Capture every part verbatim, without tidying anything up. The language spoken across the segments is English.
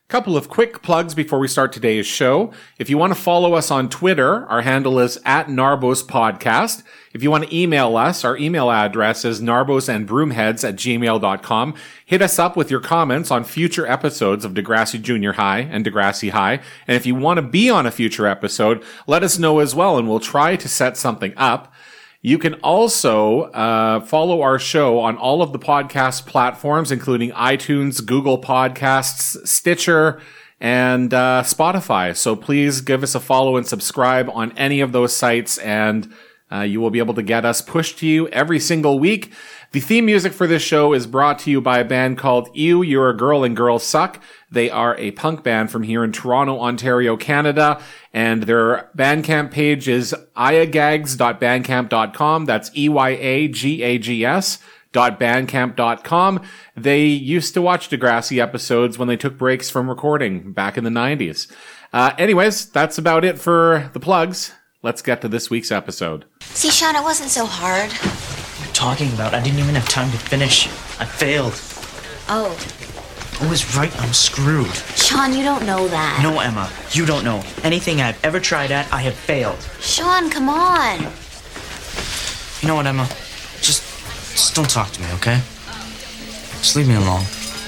Couple of quick plugs before we start today's show. If you want to follow us on Twitter, our handle is at Narbos Podcast. If you want to email us, our email address is narbosandbroomheads at gmail dot com. Hit us up with your comments on future episodes of Degrassi Junior High and Degrassi High. And if you want to be on a future episode, let us know as well, and we'll try to set something up. You can also uh, follow our show on all of the podcast platforms, including iTunes, Google Podcasts, Stitcher, and uh, Spotify. So please give us a follow and subscribe on any of those sites, and uh, you will be able to get us pushed to you every single week. The theme music for this show is brought to you by a band called Ew, You're a Girl and Girls Suck. They are a punk band from here in Toronto, Ontario, Canada, and their Bandcamp page is eyagags dot bandcamp dot com. That's E Y A G A G S dot bandcamp dot com. They used to watch Degrassi episodes when they took breaks from recording back in the nineties. Uh, anyways, that's about it for the plugs. Let's get to this week's episode. See, Sean, it wasn't so hard. What are you talking about? I didn't even have time to finish. I failed. Oh. I was right, I'm screwed. Sean, you don't know that. No, Emma, you don't know. Anything I've ever tried at, I have failed. Sean, come on. You know what, Emma? Just, just don't talk to me, okay? Just leave me alone.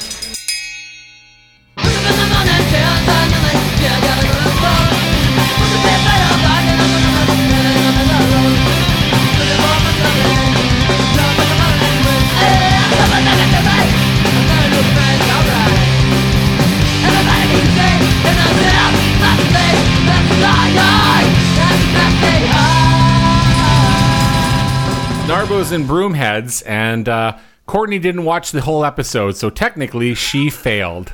Narbos and Broomheads, and uh, Courtney didn't watch the whole episode, so technically she failed.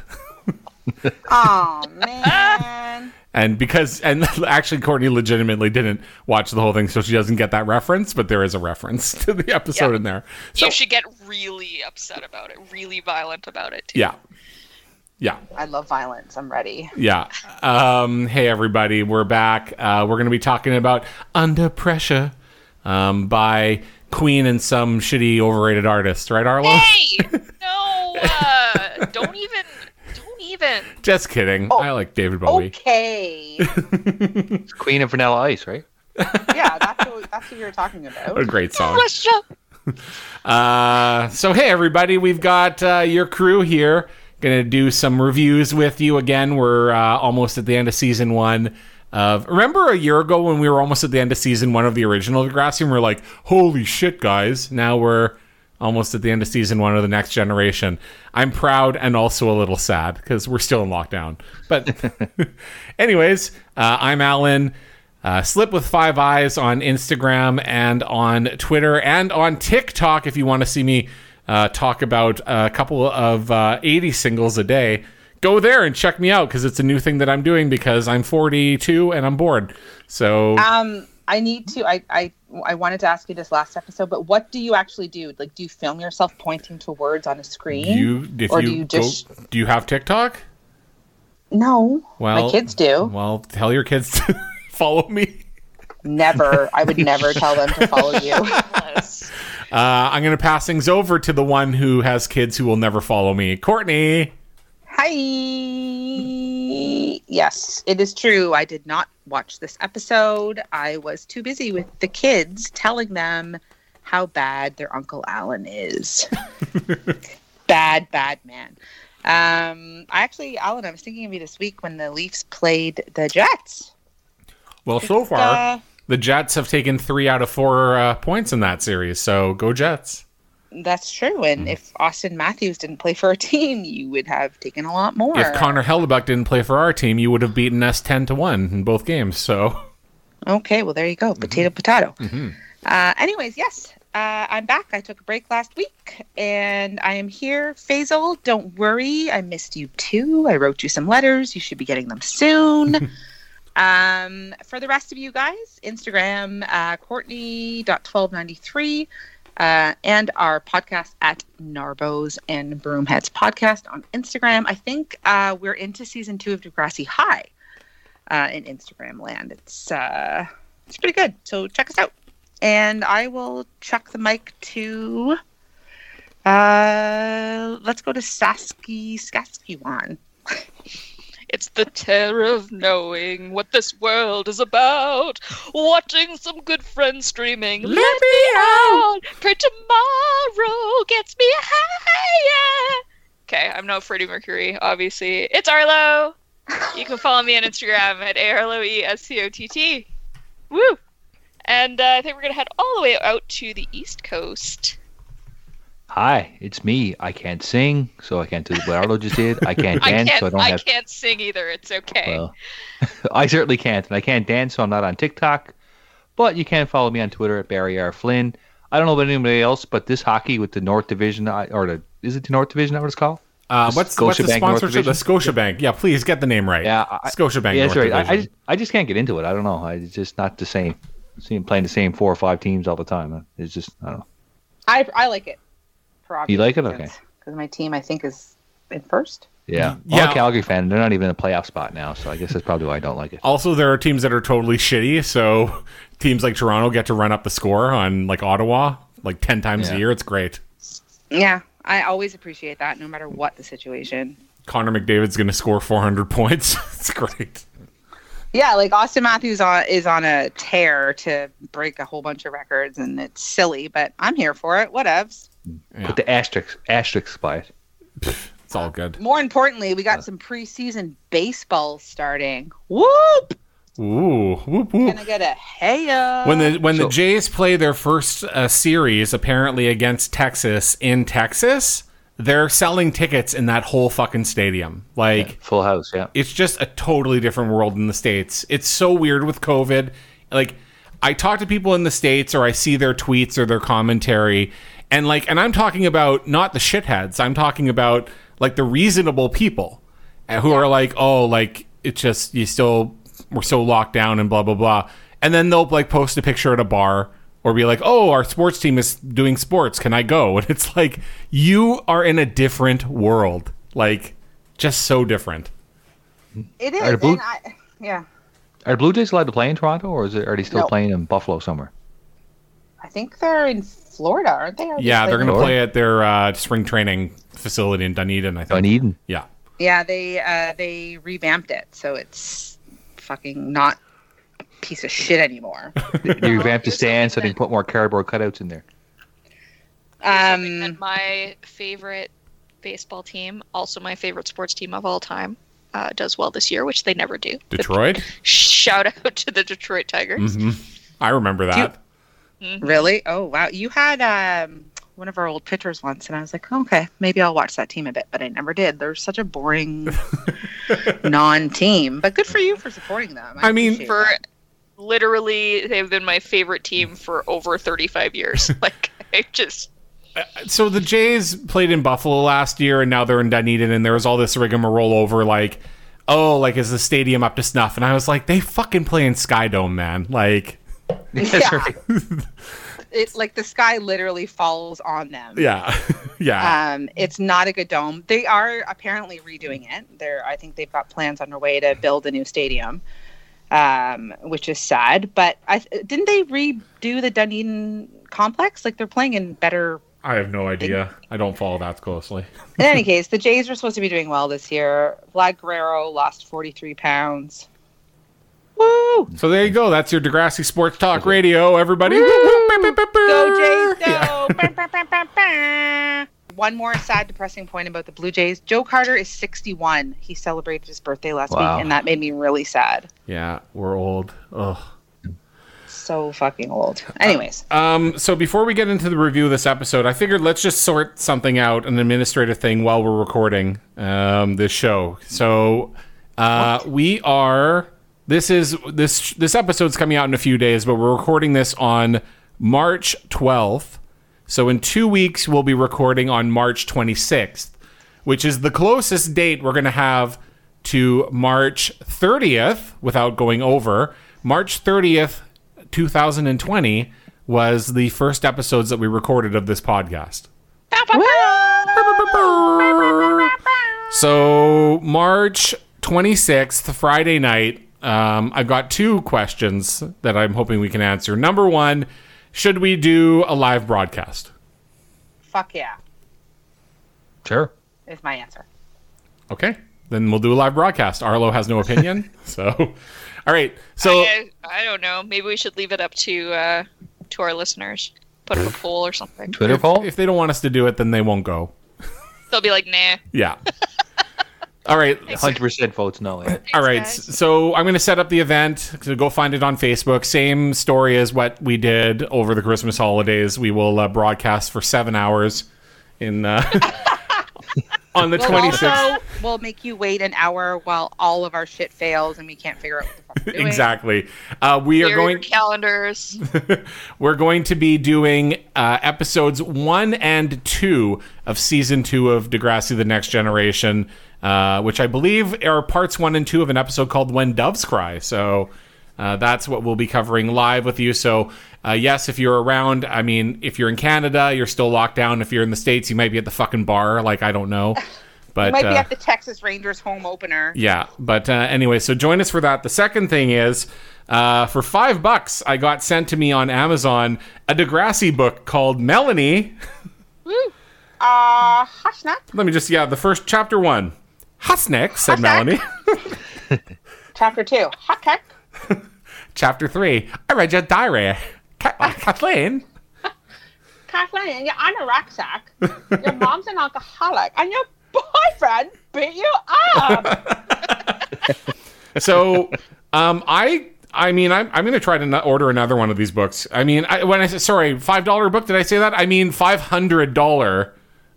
Oh man. And because, and actually Courtney legitimately didn't watch the whole thing, so she doesn't get that reference, but there is a reference to the episode Yeah. in there. So, You should get really upset about it, really violent about it, too. yeah. Yeah. I love violence. I'm ready. Yeah. Um, hey, everybody. We're back. Uh, we're going to be talking about Under Pressure um, by Queen and some shitty overrated artist. Right, Arlo? Hey! No! Uh, don't even... Don't even... Just kidding. Oh, I like David Bowie. Okay. Queen of Vanilla Ice, right? Yeah, that's what, that's what you were talking about. A great song. Pressure! Uh, so, hey, everybody. We've got uh, your crew here. Going to do some reviews with you again. We're uh, almost at the end of season one. Of, remember a year ago when we were almost at the end of season one of the original Degrassi and we we're like, holy shit, guys. Now we're almost at the end of season one of the Next Generation. I'm proud and also a little sad because we're still in lockdown. But anyways, uh, I'm Alan. Uh, Slip with Five Eyes on Instagram and on Twitter and on TikTok if you want to see me uh, talk about a couple of uh, eighty singles a day. Go there and check me out because it's a new thing that I'm doing because I'm forty-two and I'm bored. So Um, I need to. I, I I wanted to ask you this last episode, but what do you actually do? Like, do you film yourself pointing to words on a screen? you, if or you, do you go, just? do you have TikTok? No. Well, my kids do. Well, tell your kids to follow me. Never. I would never tell them to follow you. Yes. Uh, I'm going to pass things over to the one who has kids who will never follow me, Courtney. Hi. Yes, it is true. I did not watch this episode. I was too busy with the kids telling them how bad their Uncle Alan is. Bad, bad man. Um, I actually, Alan, I was thinking of you this week when the Leafs played the Jets. Well, so far, Uh, the Jets have taken three out of four uh, points in that series, so go Jets. That's true. And if Austin Matthews didn't play for our team, you would have taken a lot more. If Connor Hellebuck didn't play for our team, you would have beaten us ten to one in both games. So, Okay, well, there you go. Potato, potato. mm-hmm. Uh, anyways, yes, uh, I'm back. I took a break last week, and I am here. Faisal, don't worry. I missed you too. I wrote you some letters. You should be getting them soon. um, for the rest of you guys, Instagram, uh, Courtney dot twelve ninety-three, uh, and our podcast at Narbos and Broomheads podcast on Instagram. I think uh, we're into season two of Degrassi High uh, in Instagram land. It's uh, it's pretty good. So check us out. And I will chuck the mic to, uh, let's go to Sasky Saskatchewan. The terror of knowing what this world is about. Watching some good friends streaming. Let, Let me out. Pray tomorrow gets me higher. Okay, I'm no Freddie Mercury, obviously. It's Arlo. You can follow me on Instagram at A R L O E S C O T T. Woo! And uh, I think we're going to head all the way out to the East Coast. Hi, it's me. I can't sing, so I can't do what Arlo just did. I can't I dance, can't, so I don't I have... can't sing either. It's okay. Well, I certainly can't, and I can't dance, so I'm not on TikTok. But you can follow me on Twitter at Barry R. Flynn. I don't know about anybody else, but this hockey with the North Division, or the is it the North Division? Is that what it's called? Uh, what's, what's the Scotiabank North sponsorship? The Division? Scotiabank. Yeah, please get the name right. Yeah, I, Scotiabank. Yeah, North that's right. I, I Division. just I just can't get into it. I don't know. I, it's just not the same. Seeing playing the same four or five teams all the time. It's just I don't know. I I like it. For obvious You like it? reasons, Okay. Because my team, I think, is in first. Yeah. Yeah. I'm a Calgary fan. They're not even in a playoff spot now, so I guess that's probably why I don't like it. Also, there are teams that are totally shitty, so teams like Toronto get to run up the score on like Ottawa like ten times Yeah. a year. It's great. Yeah, I always appreciate that, no matter what the situation. Connor McDavid's going to score four hundred points. It's great. Yeah, like Austin Matthews on, is on a tear to break a whole bunch of records, and it's silly, but I'm here for it. Whatevs. Yeah. Put the asterisk asterisks by it. It's all good. More importantly, we got some preseason baseball starting. Whoop! Ooh, whoop, whoop. Can I get a hey-ya? When the when So- the Jays play their first uh, series, apparently against Texas in Texas, they're selling tickets in that whole fucking stadium. Like, Full house, yeah. it's just a totally different world in the States. It's so weird with COVID. Like, I talk to people in the States, or I see their tweets or their commentary, and like, and I'm talking about not the shitheads. I'm talking about like the reasonable people uh, who are like, oh, like it's just you still we're so locked down and blah blah blah, and then they'll like post a picture at a bar or be like, oh, our sports team is doing sports. Can I go? And it's like you are in a different world, like just so different. It is. Are the Blue- and I, yeah, Are the Blue Jays allowed to play in Toronto, or is it, are they still No. playing in Buffalo somewhere? I think they're in Florida, aren't they? Are they Yeah, they're playing- gonna Or- play at their uh, spring training facility in Dunedin, I think. Dunedin. Yeah. Yeah, they uh, they revamped it, so it's fucking not a piece of shit anymore. You revamped the stand so they can put more cardboard cutouts in there. Something Um, that my favorite baseball team, also my favorite sports team of all time, uh, does well this year, which they never do. Detroit? Shout out to the Detroit Tigers. hmm I remember that. really? Oh wow, you had um, one of our old pitchers once, and I was like, okay, maybe I'll watch that team a bit, but I never did. They're such a boring non-team, but good for you for supporting them. I mean, appreciate For that. literally, they've been my favorite team for over thirty-five years. Like, I just. So the Jays played in Buffalo last year, and now they're in Dunedin, and there was all this rigmarole over, like, oh, like, is the stadium up to snuff? And I was like, they fucking play in Skydome, man. Like, That's Yeah. right. It's like the sky literally falls on them. yeah. yeah. Um, it's not a good dome. They are apparently redoing it. They're, I think they've got plans underway to build a new stadium, um, which is sad. But I didn't they redo the Dunedin complex? Like they're playing in better. I have no idea. I don't follow that closely. In any case, the Jays are supposed to be doing well this year. Vlad Guerrero lost forty-three pounds. Woo! So there you go. That's your Degrassi Sports Talk Radio, everybody. Go Jays, go! Bah, bah, bah, bah, bah. One more sad, depressing point about the Blue Jays. Joe Carter is sixty-one. He celebrated his birthday last Wow. week, and that made me really sad. Yeah, we're old. Ugh. So fucking old. Anyways, Um, so before we get into the review of this episode, I figured let's just sort something out, an administrative thing, while we're recording um, this show. So uh, we are. This is this this episode's coming out in a few days, but we're recording this on March twelfth. So in two weeks, we'll be recording on March twenty-sixth, which is the closest date we're going to have to March thirtieth without going over. March thirtieth, two thousand twenty was the first episodes that we recorded of this podcast. So March twenty-sixth, Friday night, um, I've got two questions that I'm hoping we can answer. Number one, should we do a live broadcast? fuck yeah, Sure. is my answer. Okay. then we'll do a live broadcast. Arlo has no opinion. So, all right. So I, I don't know. Maybe we should leave it up to uh, to our listeners. Put up a poll or something. Twitter if, poll? if they don't want us to do it, then they won't go. They'll be like, nah. Yeah. All right. one hundred percent votes no. Yeah. All right. guys. So I'm going to set up the event. So go find it on Facebook. Same story as what we did over the Christmas holidays. We will uh, broadcast for seven hours in uh, on the We'll twenty-sixth. also we'll make you wait an hour while all of our shit fails and we can't figure out what the fuck we're doing. Exactly. Uh, we are Clear going. your calendars. We're going to be doing uh, episodes one and two of season two of Degrassi: The Next Generation, uh, which I believe are parts one and two of an episode called When Doves Cry. So uh, that's what we'll be covering live with you. So uh, yes, if you're around, I mean, if you're in Canada, you're still locked down. If you're in the States, you might be at the fucking bar. Like, I don't know. But You might be uh, at the Texas Rangers home opener. yeah, but uh, anyway, so join us for that. The second thing is, uh, for five bucks, I got sent to me on Amazon a Degrassi book called Melanie. Woo. Uh, Hushnak. Let me just, yeah, the first chapter one. Husnick, said Husnick. Melanie. Chapter two. Hushnak. Chapter three. I read your diary. Ka- uh, Kathleen. Kathleen, you're anorexic. Your mom's an alcoholic. And your boyfriend beat you up. So, um, I, I mean, I'm, I'm going to try to no- order another one of these books. I mean, I, when I said, sorry, five dollar book, did I say that? I mean, five hundred dollars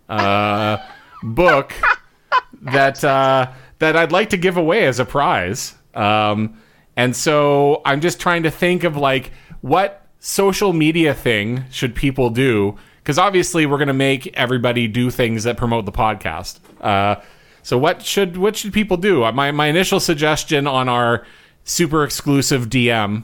uh, book that, uh, that I'd like to give away as a prize. Um, and so I'm just trying to think of like, what social media thing should people do? Because obviously we're going to make everybody do things that promote the podcast. Uh, so what should what should people do? Uh, My my initial suggestion on our super exclusive D M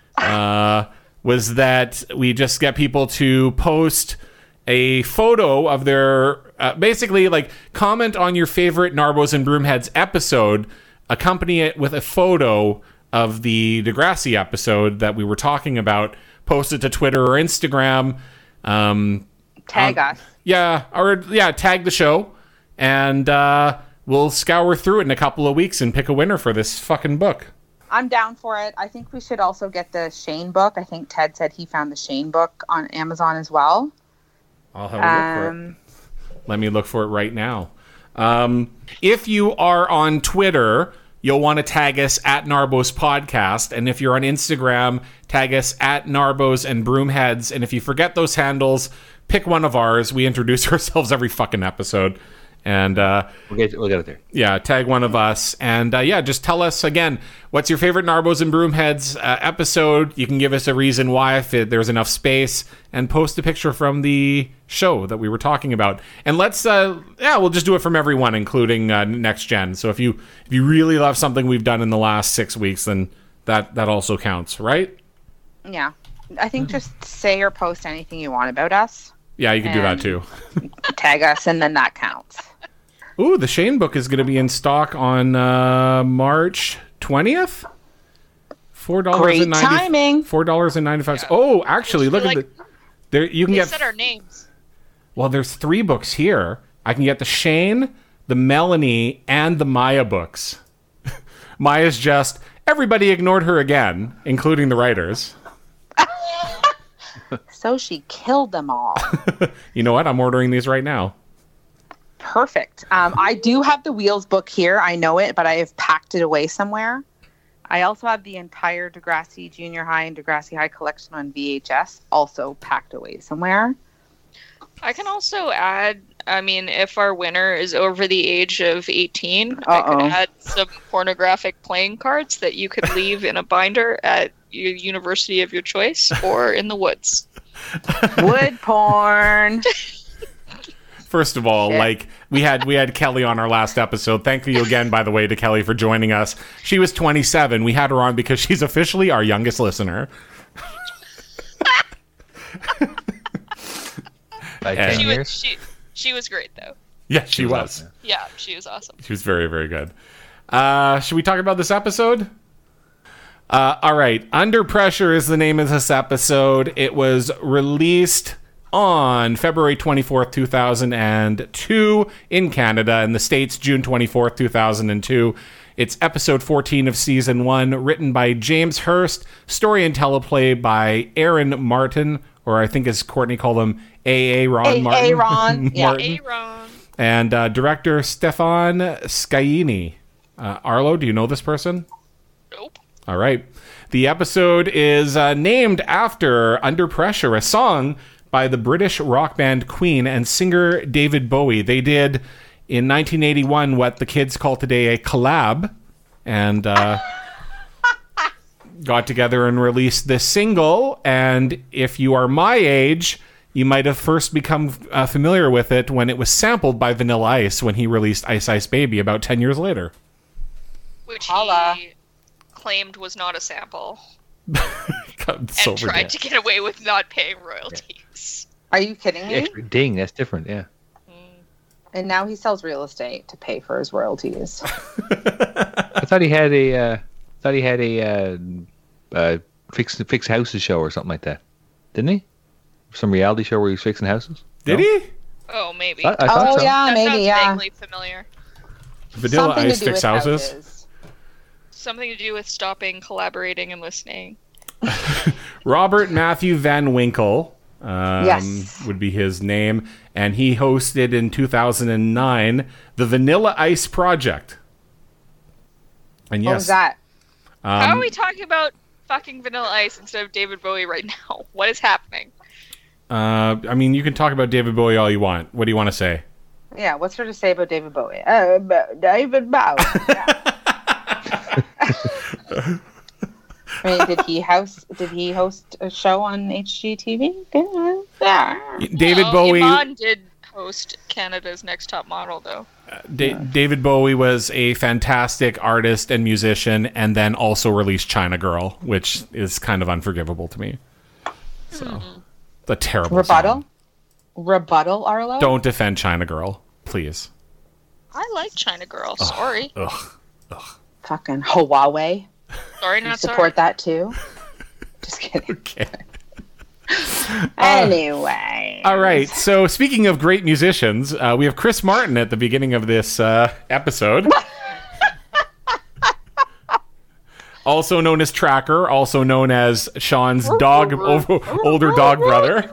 uh, was that we just get people to post a photo of their uh, basically like comment on your favorite Narbos and Broomheads episode, accompany it with a photo of the Degrassi episode that we were talking about. Post it to Twitter or Instagram. Um, Tag um, us. Yeah, or yeah, tag the show, and uh, we'll scour through it in a couple of weeks and pick a winner for this fucking book. I'm down for it. I think we should also get the Shane book. I think Ted said he found the Shane book on Amazon as well. I'll have a look for it. Um, Let me look for it right now. Um, if you are on Twitter, you'll want to tag us at Narbos Podcast. And if you're on Instagram, tag us at Narbos and Broomheads. And if you forget those handles, pick one of ours. We introduce ourselves every fucking episode. And uh, We'll get, we'll get it there. yeah, tag one of us. And uh, yeah, just tell us again, what's your favorite Narbos and Broomheads uh, episode? You can give us a reason why if it, there's enough space, and post a picture from the show that we were talking about. And let's, uh, yeah, we'll just do it from everyone, including uh, Next Gen. So if you if you really love something we've done in the last six weeks, then that, that also counts, right? yeah. I think just say or post anything you want about us. Yeah, you can do that And- too. Tag us, and then that counts. Ooh, the Shane book is going to be in stock on uh, March twentieth. Four dollars Great and ninety. timing. Four dollars and ninety five. Oh, actually, look Like, at the. There, you can They get. said our names. Well, there's three books here. I can get the Shane, the Melanie, and the Maya books. Maya's just everybody ignored her again, including the writers. So she killed them all. You know what? I'm ordering these right now. Perfect. Um, I do have the Wheels book here. I know it, but I have packed it away somewhere. I also have the entire Degrassi Junior High and Degrassi High collection on V H S, also packed away somewhere. I can also add, I mean, if our winner is over the age of eighteen, I Uh-oh. could add some pornographic playing cards that you could leave in a binder at your university of your choice or in the woods. Wood porn. First of all, Shit. like we had we had Kelly on our last episode. Thank you again, by the way, to Kelly for joining us. She was twenty-seven. We had her on because she's officially our youngest listener. By Yeah. ten She was, years. she, she was great, though. Yeah, she, was was. awesome. Yeah, she was awesome. She was very, very good. Uh, should we talk about this episode? Uh, all right. Under Pressure is the name of this episode. It was released on February twenty-fourth, two thousand two in Canada. In the States, June twenty-fourth, two thousand two. It's episode fourteen of season one, written by James Hurst, story and teleplay by Aaron Martin, or I think as Courtney called him, A A Ron Martin. A A Ron, yeah. Martin. Aaron. And uh, director Stefan Scaini. Uh, Arlo, do you know this person? Nope. All right. The episode is uh, named after Under Pressure, a song by the British rock band Queen and singer David Bowie. They did, in nineteen eighty-one, what the kids call today a collab, and uh, got together and released this single. And if you are my age, you might have first become uh, familiar with it when it was sampled by Vanilla Ice when he released Ice Ice Baby about ten years later. Which Holla. he claimed was not a sample. God, so and tried ridiculous. to get away with not paying royalties. Are you kidding me? Extra ding, that's different, yeah. And now he sells real estate to pay for his royalties. I thought he had a, uh, thought he had a uh, uh, fix fix houses show or something like that, didn't he? Some reality show where he was fixing houses. Did No? he? Oh, maybe. I, I thought Oh so. yeah, that maybe sounds yeah. vaguely familiar. Vanilla Something Ice to do fix with houses. Something to do with stopping, collaborating, and listening. Robert Matthew Van Winkle um, Yes. would be his name, and he hosted in two thousand nine the Vanilla Ice Project. And What yes, was that? um, How are we talking about fucking Vanilla Ice instead of David Bowie right now? What is happening? uh, I mean, you can talk about David Bowie all you want. What do you want to say? Yeah, what's there to say about David Bowie? Uh, about David Bowie. Yeah. I mean, did he host? Did he host a show on H G T V? Yeah. David Oh, Bowie. Iman did host Canada's Next Top Model, though. Da- David Bowie was a fantastic artist and musician, and then also released China Girl, which is kind of unforgivable to me. So, the terrible Rebuttal. song. Rebuttal, Arlo. Don't defend China Girl, please. I like China Girl. Sorry. Ugh. Fucking Huawei. Sorry, You not support sorry. that too. Just kidding. Okay. Anyway. All right. So, speaking of great musicians, uh, we have Chris Martin at the beginning of this uh, episode. Also known as Tracker, also known as Sean's dog, o- older dog brother.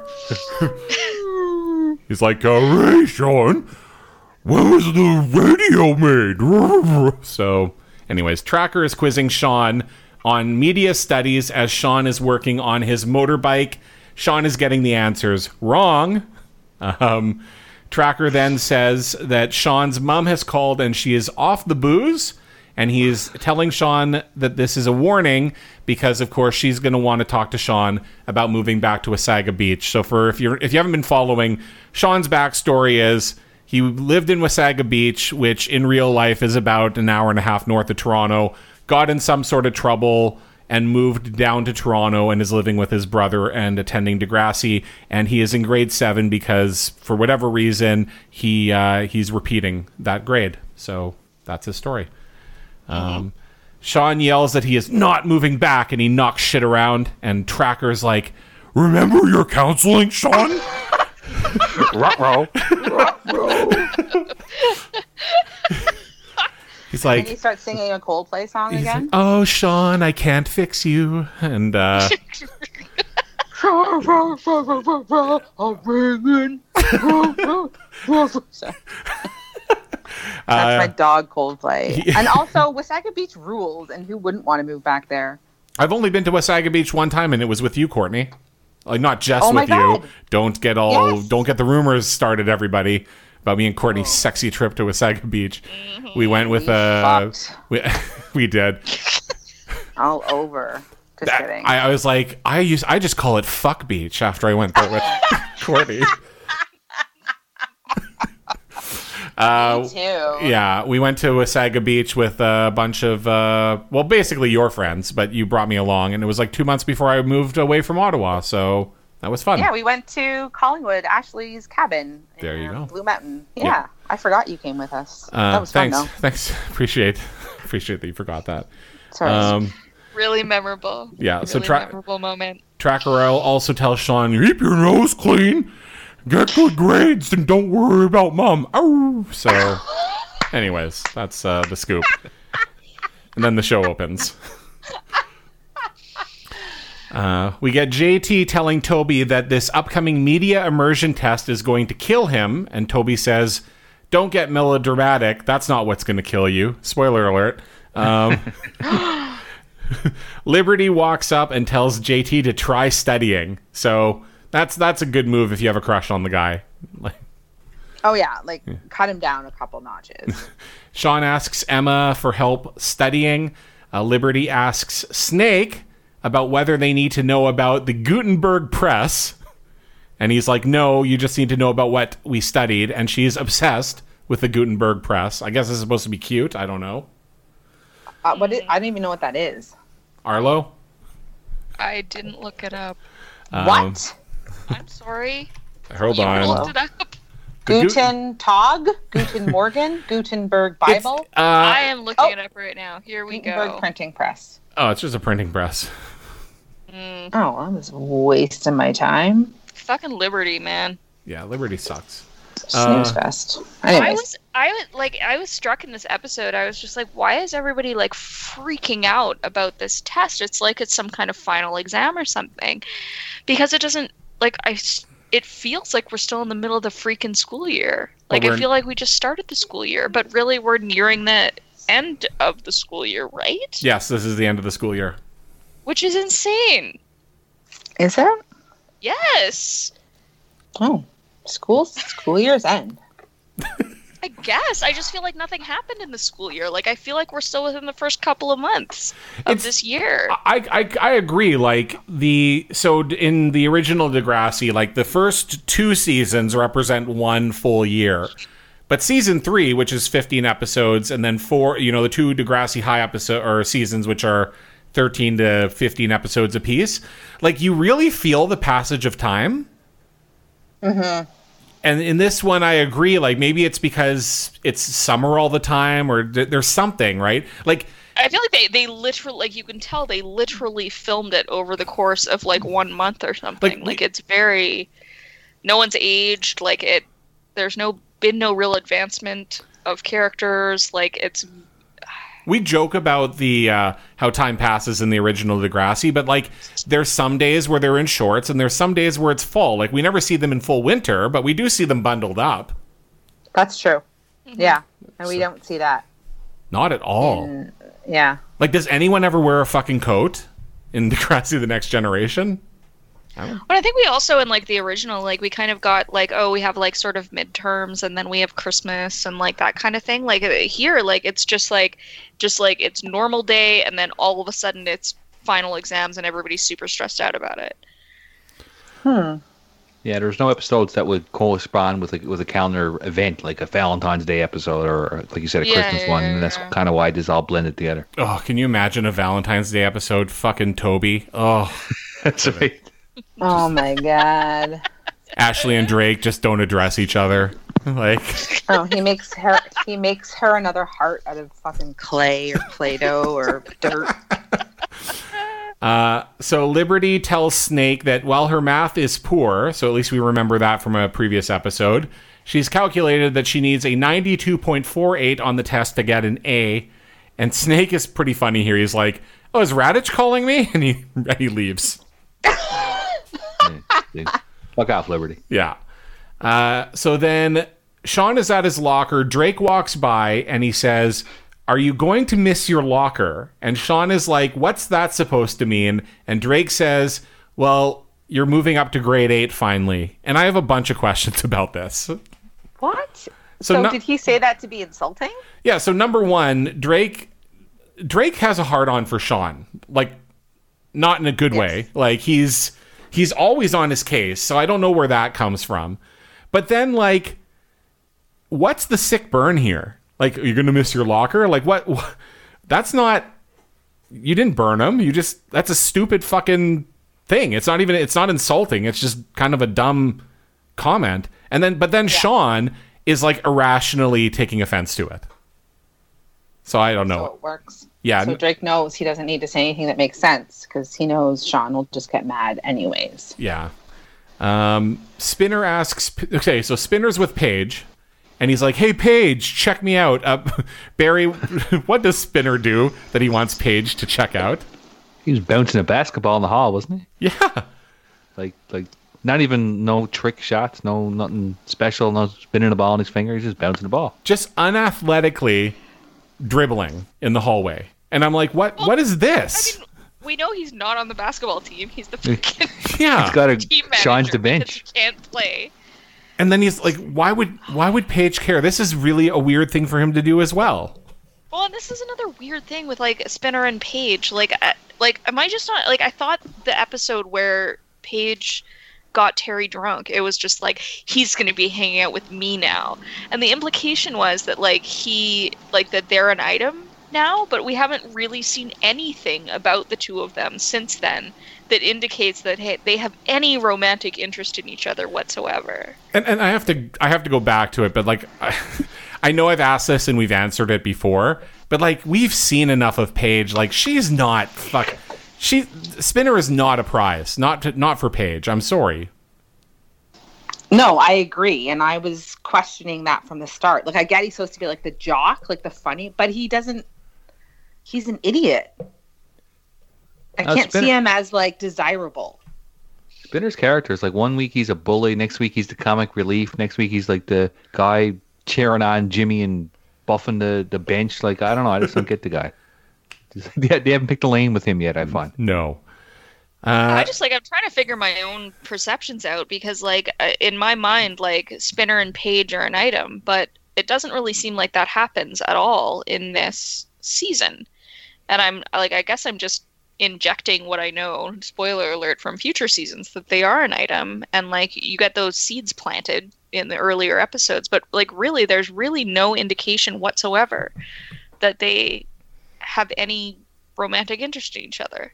He's like, uh, hey, Sean, when was the radio made? So, anyways, Tracker is quizzing Sean on media studies as Sean is working on his motorbike. Sean is getting the answers wrong. Um, Tracker then says that Sean's mom has called and she is off the booze. And he is telling Sean that this is a warning because, of course, she's going to want to talk to Sean about moving back to Wasaga Beach. So, for if you're if you haven't been following, Sean's backstory is he lived in Wasaga Beach, which in real life is about an hour and a half north of Toronto. Got in some sort of trouble and moved down to Toronto and is living with his brother and attending Degrassi. And he is in grade seven because, for whatever reason, he uh, he's repeating that grade. So that's his story. Um, Sean yells that he is not moving back and he knocks shit around, and Tracker's like, remember your counseling, Sean? Ruh-roh. He's Did he like, start singing a Coldplay song he's again? like, oh, Sean, I can't fix you. And, uh, That's my uh, dog Coldplay. Yeah. And also, Wasaga Beach rules, and who wouldn't want to move back there? I've only been to Wasaga Beach one time, and it was with you, Courtney. Like, not just Oh my with you. God. Don't get all, Yes. don't get the rumors started, everybody, about me and Courtney's sexy trip to Wasaga Beach. We went with, We uh, fucked. we, we did. All over. Just That- kidding. I, I was like, I use, I just call it Fuck Beach after I went there with Courtney. Uh, Me too. yeah, we went to Wasaga Beach with a bunch of, uh, well, basically your friends, but you brought me along, and it was like two months before I moved away from Ottawa, so that was fun. Yeah, we went to Collingwood, Ashley's cabin. There in, you uh, go. Blue Mountain. Yeah, Yeah. I forgot you came with us. Uh, that was thanks, fun, though. thanks, appreciate, appreciate that you forgot that. Sorry. Um, Really memorable. yeah, so Really tra- memorable moment. Tracker also tells Sean, keep your nose clean, get good grades and don't worry about mom. Oh, so, anyways, that's uh, the scoop. And then the show opens. Uh, we get J T telling Toby that this upcoming media immersion test is going to kill him, and Toby says, "Don't get melodramatic. That's not what's going to kill you." Spoiler alert. Um, Liberty walks up and tells J T to try studying. So that's that's a good move if you have a crush on the guy. Oh yeah, like yeah. cut him down a couple notches. Sean asks Emma for help studying. Uh, Liberty asks Snake about whether they need to know about the Gutenberg Press. And he's like, no, you just need to know about what we studied. And she's obsessed with the Gutenberg Press. I guess it's supposed to be cute. I don't know. Uh, what is, I don't even know what that is. Arlo? I didn't look it up. Um, what? I'm sorry. Hold you on. looked it up. Guten Tag? Guten Morgen? Gutenberg Bible? Uh, I am looking oh. it up right now. Here we Gutenberg go. Printing Press. Oh, it's just a printing press. Mm. Oh, I was wasting my time. Fucking Liberty, man. Yeah, Liberty sucks. Snooze Uh, fest. I Anyways. was, I was like, I was struck in this episode. I was just like, why is everybody like freaking out about this test? It's like it's some kind of final exam or something, because it doesn't like I. s- It feels like we're still in the middle of the freaking school year. Like we're I in- feel like we just started the school year, but really we're nearing the end of the school year, right? Yes, this is the end of the school year. Which is insane. Is it? Yes. Oh. School school year's end. I guess. I just feel like nothing happened in the school year. Like I feel like we're still within the first couple of months of It's- this year. I, I I agree. Like the so d- in the original Degrassi, like the first two seasons represent one full year, but season three, which is fifteen episodes, and then four, you know, the two Degrassi High episode or seasons, which are thirteen to fifteen episodes apiece. Like you really feel the passage of time. Mm-hmm. And in this one, I agree. Like maybe it's because it's summer all the time, or th- there's something, right? Like. I feel like they, they literally, like, you can tell they literally filmed it over the course of, like, one month or something. Like, Like, we- it's very, no one's aged, like, it, there's no, been no real advancement of characters, like, it's, We joke about the uh, how time passes in the original Degrassi, but like there's some days where they're in shorts and there's some days where it's fall. Like we never see them in full winter, but we do see them bundled up. That's true. Mm-hmm. Yeah. And we don't see that. Not at all. in- yeah. Like, does anyone ever wear a fucking coat in Degrassi: The Next Generation? but I think we also, in, like, the original, like, we kind of got, like, oh, we have, like, sort of midterms, and then we have Christmas, and, like, that kind of thing. Like, uh, here, like, it's just, like, just, like, it's normal day, and then all of a sudden it's final exams, and everybody's super stressed out about it. Hmm. Yeah, there's no episodes that would correspond with a, with a calendar event, like a Valentine's Day episode or, or like you said, a Yeah, Christmas yeah, one. yeah, And that's yeah. kind of why this all blended together. Oh, can you imagine a Valentine's Day episode? Fucking Toby. Oh, That's right. Oh my god. Ashley and Drake just don't address each other. Like, Oh, he makes her he makes her another heart out of fucking clay or Play-Doh or dirt. Uh, so Liberty tells Snake that while her math is poor, so at least we remember that from a previous episode, she's calculated that she needs a ninety-two point four eight on the test to get an A. And Snake is pretty funny here. He's like, "Oh, is Raditch calling me?" And he and he leaves. Yeah. Fuck off, Liberty. Yeah. Uh, so then Sean is at his locker. Drake walks by and he says, "Are you going to miss your locker?" And Sean is like, "What's that supposed to mean?" And Drake says, "Well, you're moving up to grade eight finally." And I have a bunch of questions about this. What? So So, no- did he say that to be insulting? Yeah, so number one, Drake Drake has a hard on for Sean. Like, not in a good Yes. way. Like he's he's always on his case, so I don't know where that comes from. But then, like, what's the sick burn here? Like, are you gonna miss your locker? Like, what? what that's not. You didn't burn him. You just. That's a stupid fucking thing. It's not even. It's not insulting. It's just kind of a dumb comment. And then, but then Sean is like irrationally taking offense to it. So I don't know. So it works. Yeah. So Drake knows he doesn't need to say anything that makes sense because he knows Sean will just get mad anyways. Yeah. Um, Spinner asks, okay, so Spinner's with Paige, and he's like, hey, Paige, check me out. Uh, Barry, what does Spinner do that he wants Paige to check out? He was bouncing a basketball in the hall, wasn't he? Yeah. Like, like not even no trick shots, no nothing special, no spinning the ball in his finger. He's just bouncing the ball. Just unathletically dribbling in the hallway. And I'm like, what? Well, what is this? I mean, we know he's not on the basketball team. He's the fucking Yeah. He's got a team manager shines the because bench. he can't play. And then he's like, why would why would Paige care? This is really a weird thing for him to do as well. Well, and this is another weird thing with like Spinner and Paige. Like, I, like, am I just not like? I thought the episode where Paige got Terry drunk, it was just like he's going to be hanging out with me now, and the implication was that like he like that they're an item now, but we haven't really seen anything about the two of them since then that indicates that hey, they have any romantic interest in each other whatsoever. And and I have to I have to go back to it, but like I, I know I've asked this and we've answered it before, but like we've seen enough of Paige. Like she's not fuck. She Spinner is not a prize. Not to, not for Paige. I'm sorry. No, I agree, and I was questioning that from the start. Like, I get he's supposed to be like the jock, like the funny, but he doesn't. He's an idiot. I Uh, can't Spinner- see him as like desirable. Spinner's character is like one week he's a bully, next week he's the comic relief, next week he's like the guy cheering on Jimmy and buffing the, the bench. Like, I don't know, I just don't get the guy. Just, they, they haven't picked a lane with him yet, I find. No. I Uh, just like I'm trying to figure my own perceptions out because like uh, in my mind like Spinner and Paige are an item, but it doesn't really seem like that happens at all in this season. And I'm like I guess I'm just injecting what I know, spoiler alert, from future seasons that they are an item, and like you get those seeds planted in the earlier episodes, but like really there's really no indication whatsoever that they have any romantic interest in each other.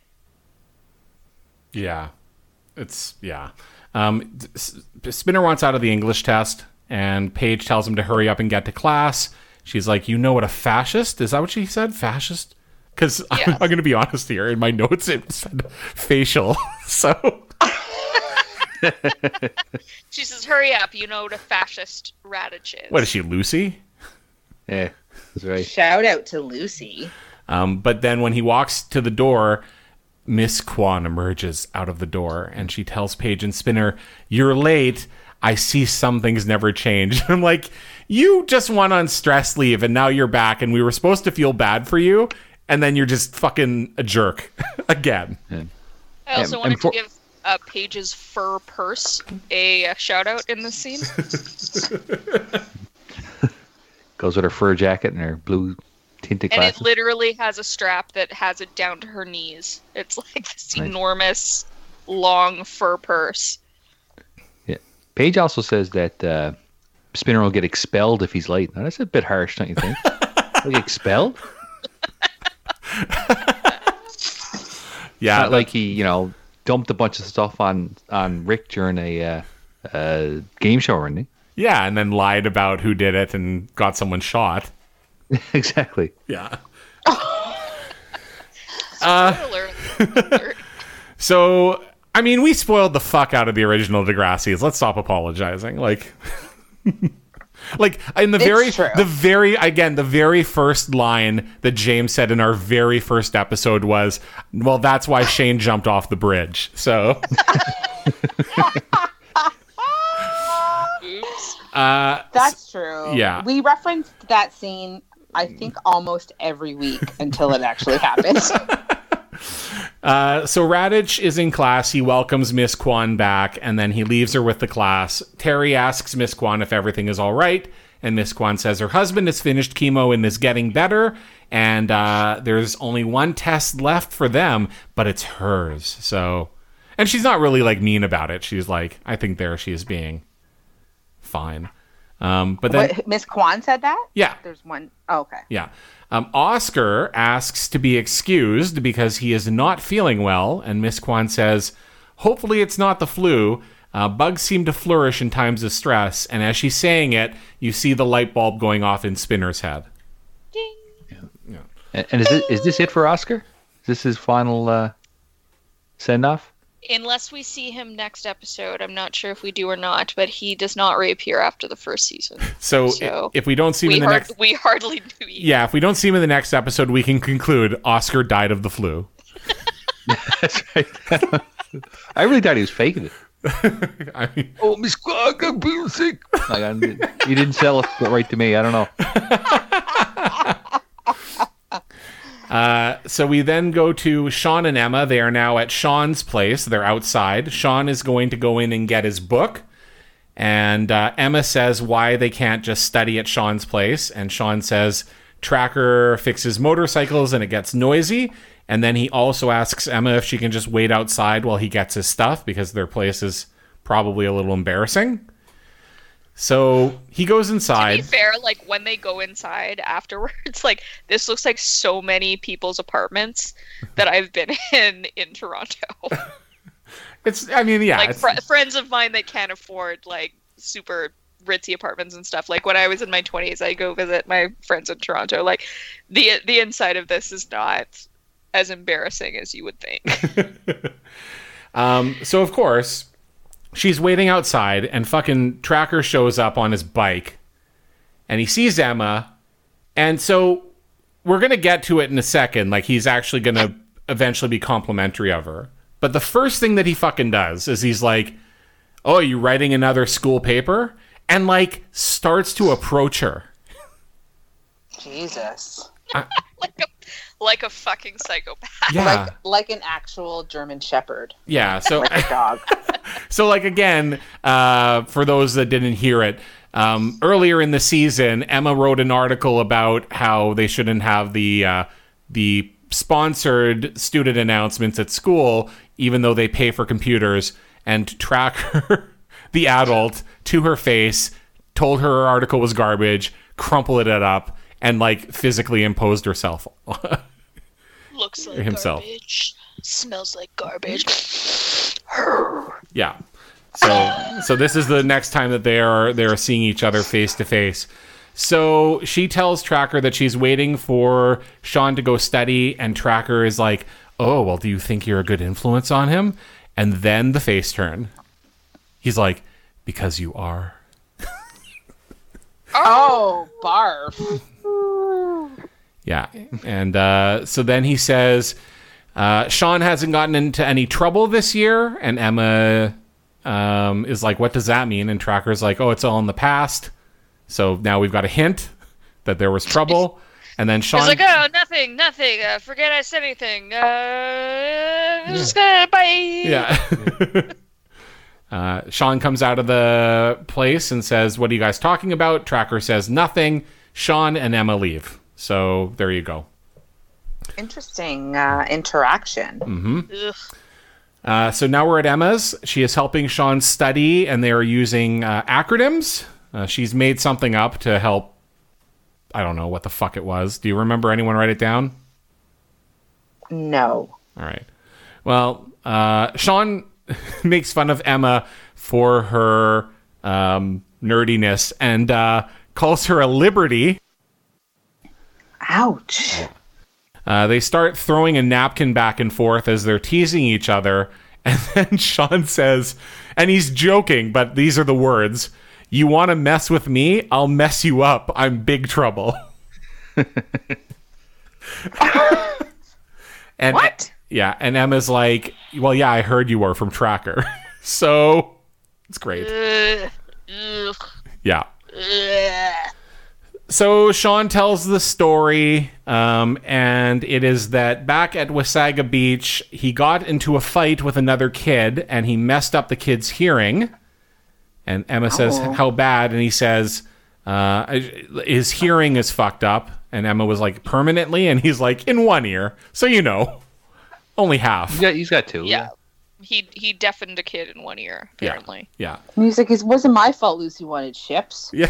Yeah, it's yeah. Um, S- Spinner wants out of the English test, and Paige tells him to hurry up and get to class. She's like, "You know what a fascist is? That what she said? Fascist?" Because I'm, Yes. I'm going to be honest here. In my notes, it said facial. So She says, "Hurry up! You know what a fascist Radich is." what is she, Lucy? Yeah, that's right. Shout out to Lucy. Um, but then when he walks to the door, Miss Kwan emerges out of the door, and she tells Paige and Spinner, "You're late. I see some things never change." I'm like, you just went on stress leave, and now you're back, and we were supposed to feel bad for you, and then you're just fucking a jerk again. I also and wanted for- to give uh, Paige's fur purse a, uh shout out in this scene. Goes with her fur jacket and her blue tinted And glasses. it literally has a strap that has it down to her knees. It's like this Nice. enormous, long fur purse. Yeah. Paige also says that uh, Spinner will get expelled if he's late. Now, that's a bit harsh, don't you think? Like, expelled? Yeah, Not like he, you know, dumped a bunch of stuff on, on Rick during a uh, uh, game show, or anything. yeah, and then lied about who did it and got someone shot. Exactly. Yeah. Spoiler alert. So, I mean, we spoiled the fuck out of the original Degrassi's. Let's stop apologizing. Like, like in the It's very, true. the very, again, the very first line that James said in our very first episode was, "Well, that's why Shane jumped off the bridge." So, Oops. uh, That's true. yeah. We referenced that scene, I think, almost every week until it actually happens. Uh, so Radich is in class. He welcomes Miss Kwan back, and then he leaves her with the class. Terry asks Miss Kwan if everything is all right, and Miss Kwan says her husband has finished chemo and is getting better, and uh, there's only one test left for them, but it's hers. So, and she's not really like mean about it. She's like, I think there she is being fine. Um, but then, What, Miss Kwan said that? yeah, There's one oh okay. yeah. Um, Oscar asks to be excused because he is not feeling well, and Miss Kwan says, hopefully it's not the flu. Uh, bugs seem to flourish in times of stress, and as she's saying it, you see the light bulb going off in Spinner's head. And, and is, it, is this it for Oscar? Is this his final uh, send-off? unless we see him next episode, I'm not sure if we do or not, but he does not reappear after the first season. So, So, if we don't see him We, in the hard- next, we hardly do either. yeah, if we don't see him in the next episode, we can conclude Oscar died of the flu. That's right. I really thought he was faking it. I mean, Oh, Miss Clark, I'm being sick. Like, I, he didn't sell it right to me. I don't know. Uh, so we then go to Sean and Emma. They are now at Sean's place. They're outside. Sean is going to go in and get his book. And uh, Emma says why they can't just study at Sean's place. And Sean says Tracker fixes motorcycles and it gets noisy. And then he also asks Emma if she can just wait outside while he gets his stuff because their place is probably a little embarrassing. So he goes To inside. be fair, like when they go inside afterwards, like this looks like so many people's apartments that I've been in in Toronto. It's, I mean, yeah. like it's- fr- friends of mine that can't afford like super ritzy apartments and stuff. Like when I was in my twenties, I go visit my friends in Toronto. Like the the inside of this is not as embarrassing as you would think. um, so of course, she's waiting outside, and fucking Tracker shows up on his bike, and he sees Emma, and so we're gonna get to it in a second. Like he's actually gonna eventually be complimentary of her. But the first thing that he fucking does is he's like, "Oh, you writing another school paper?" And like starts to approach her. Jesus. like a like a fucking psychopath. Yeah, Like like an actual German Shepherd. yeah. So. Dog. So, like, again, uh, for those that didn't hear it, um, earlier in the season, Emma wrote an article about how they shouldn't have the uh, the sponsored student announcements at school, even though they pay for computers. And Tracker, the adult, to her face, told her her article was garbage, crumpled it up, and, like, physically imposed herself. Looks like Himself. garbage. Smells like garbage. Yeah. So so this is the next time that they are they are seeing each other face to face. So she tells Tracker that she's waiting for Sean to go study, and Tracker is like, "Oh, well, do you think you're a good influence on him?" And then the face turn. He's like, "Because you are." Oh, barf. Yeah. And uh, so then he says, uh, Sean hasn't gotten into any trouble this year. And Emma um, is like, "What does that mean?" And Tracker's like, "Oh, it's all in the past." So now we've got a hint that there was trouble. And then Sean... He's like, oh, nothing, nothing. Uh, forget I said anything. Uh, just gonna bye. Yeah. uh, Sean comes out of the place and says, "What are you guys talking about?" Tracker says nothing. Sean and Emma leave. So there you go. Interesting uh, interaction. Ugh. Uh, so now we're at Emma's. She is helping Sean study, and they are using uh, acronyms. Uh, she's made something up to help. I don't know what the fuck it was. Do you remember? Anyone write it down? No. All right. Well, uh, Sean makes fun of Emma for her um, nerdiness and uh, calls her a liberty. Ouch. Uh, they start throwing a napkin back and forth as they're teasing each other. And then Sean says, and he's joking, but these are the words, "You want to mess with me? I'll mess you up. I'm big trouble." and What? Yeah, and Emma's like, "Well, yeah, I heard you were from Tracker." So it's great. Ugh. Ugh. Yeah. Ugh. So Sean tells the story, um, and it is that back at Wasaga Beach, he got into a fight with another kid, and he messed up the kid's hearing. And Emma says, Oh. "How bad?" And he says, uh, "His hearing is fucked up." And Emma was like, "Permanently?" And he's like, "In one ear. So you know, only half." He's got, he's got two. Yeah. He he deafened a kid in one ear, apparently. Yeah. Music is wasn't my fault Lucy wanted chips. Yeah.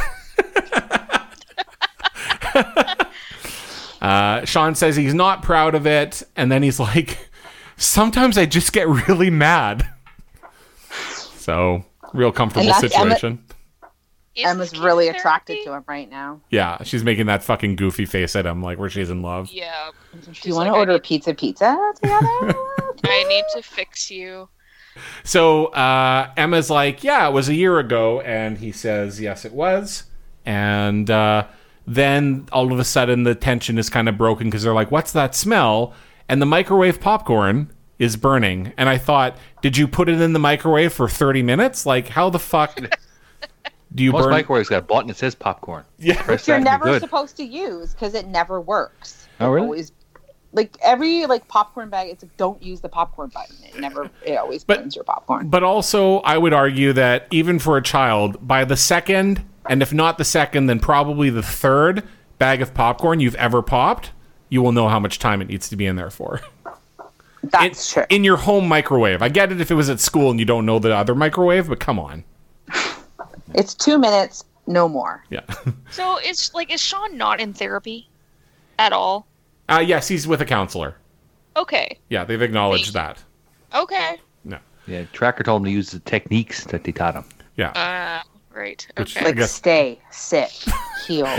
uh, Sean says he's not proud of it, and then he's like, "Sometimes I just get really mad." So, real comfortable And that's Emma- situation. Is Emma's this really chemotherapy? attracted to him right now. Yeah, she's making that fucking goofy face at him, like where she's in love. Yeah. Do She's you want like, to I order need- pizza pizza together? I need to fix you. So uh, Emma's like, yeah, it was a year ago. And he says, yes, it was. And uh, then all of a sudden the tension is kind of broken because they're like, what's that smell? And the microwave popcorn is burning. And I thought, did you put it in the microwave for thirty minutes? Like, how the fuck do you Most burn? microwaves got a button that says popcorn. Yeah. Press You're that and never you're good. supposed to use because it never works. Oh, It really? Always, like every like popcorn bag, it's like don't use the popcorn button. It never. It always But- burns your popcorn. But also, I would argue that even for a child, by the second, and if not the second, then probably the third bag of popcorn you've ever popped, you will know how much time it needs to be in there for. That's in, true. In your home microwave. I get it if it was at school and you don't know the other microwave, but come on. It's two minutes, no more. Yeah. So it's like, is Sean not in therapy at all? Uh, yes, he's with a counselor. Okay. Yeah, they've acknowledged that. Okay. No. Yeah, Tracker told him to use the techniques that they taught him. Yeah. Uh, right. Which- Okay. I Like guess- stay, sit, heal,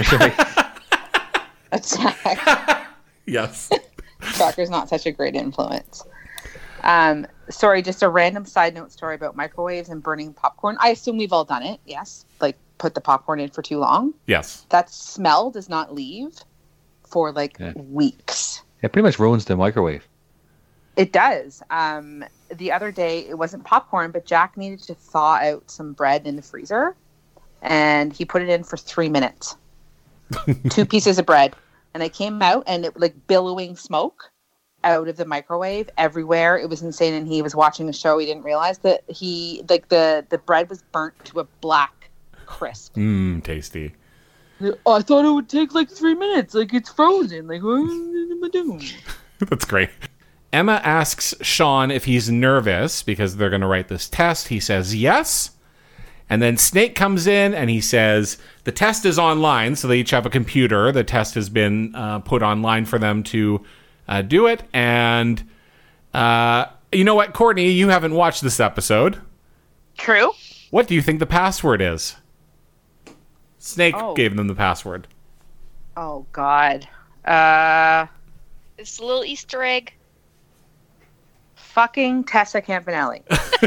attack. Yes. Tracker's not such a great influence. Um, sorry, just a random side note story about microwaves and burning popcorn. I assume we've all done it. Yes, like put the popcorn in for too long. Yes. That smell does not leave for like Yeah. weeks. It pretty much ruins the microwave. It does. Um, the other day, it wasn't popcorn, but Jack needed to thaw out some bread in the freezer, and he put it in for three minutes. Two pieces of bread, and they came out, and it like billowing smoke out of the microwave everywhere. It was insane, and he was watching a show. He didn't realize that he like the the bread was burnt to a black crisp. Mmm, tasty. Oh, I thought it would take like three minutes. Like it's frozen. Like what am I doing? That's great. Emma asks Sean if he's nervous because they're going to write this test. He says yes. And then Snake comes in and he says the test is online. So they each have a computer. The test has been uh, put online for them to uh, do it. And uh, you know what, Courtney, you haven't watched this episode. True. What do you think the password is? Snake Oh. gave them the password. Oh God. Uh, It's a little Easter egg. fucking Tessa Campanelli.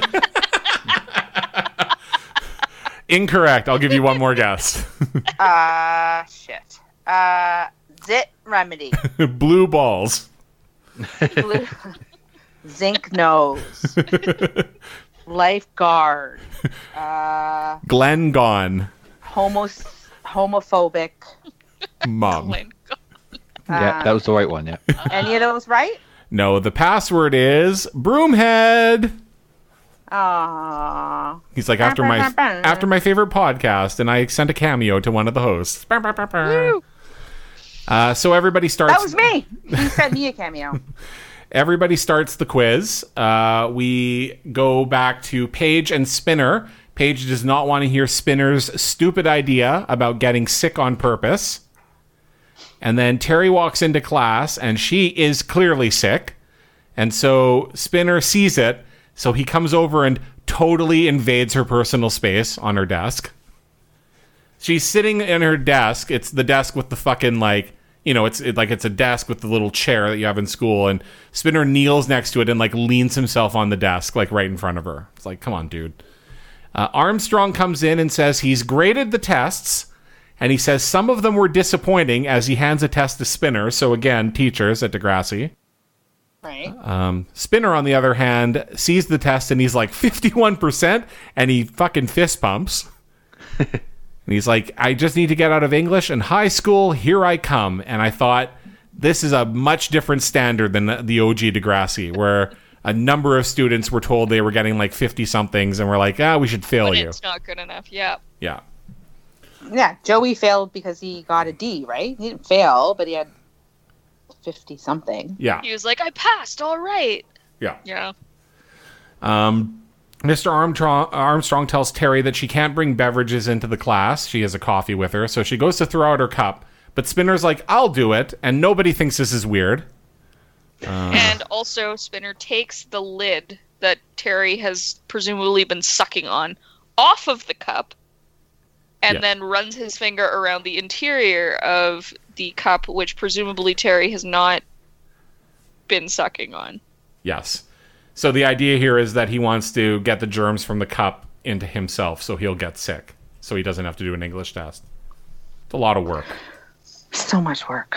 Incorrect. I'll give you one more guess. Uh, shit. Uh, Zit Remedy. Blue balls. Blue- Zinc Nose. Lifeguard. Uh, Glenn gone. homo- homophobic. Mom. Glenn. Yeah, that was the right one. Yeah. Any of those right? No, the password is Broomhead. Aww. He's like, after my after my favorite podcast, and I sent a cameo to one of the hosts. Uh, so everybody starts. That was me. He sent me a cameo. Everybody starts the quiz. Uh, we go back to Paige and Spinner. Paige does not want to hear Spinner's stupid idea about getting sick on purpose. And then Terry walks into class, and she is clearly sick. And so Spinner sees it, so he comes over and totally invades her personal space on her desk. She's sitting in her desk. It's the desk with the fucking, like, you know, it's it, like it's a desk with the little chair that you have in school. And Spinner kneels next to it and, like, leans himself on the desk, like, right in front of her. It's like, come on, dude. Uh, Armstrong comes in and says he's graded the tests. And he says some of them were disappointing as he hands a test to Spinner. So again, teachers at Degrassi. Right. Um, Spinner, on the other hand, sees the test and he's like fifty-one percent and he fucking fist pumps. And he's like, I just need to get out of English and high school. Here I come. And I thought this is a much different standard than the O G Degrassi, where a number of students were told they were getting like fifty somethings and we're like, ah, we should fail But you. it's not good enough. Yeah. Yeah. Yeah, Joey failed because he got a D, right? He didn't fail, but he had fifty something. Yeah. He was like, I passed. All right. Yeah. Yeah. Um, Mister Armstrong, Armstrong tells Terry that she can't bring beverages into the class. She has a coffee with her, so she goes to throw out her cup. But Spinner's like, I'll do it, and nobody thinks this is weird. And also, Spinner takes the lid that Terry has presumably been sucking on off of the cup and Yeah. then runs his finger around the interior of the cup, which presumably Terry has not been sucking on. Yes. So the idea here is that he wants to get the germs from the cup into himself so he'll get sick. So he doesn't have to do an English test. It's a lot of work. So much work.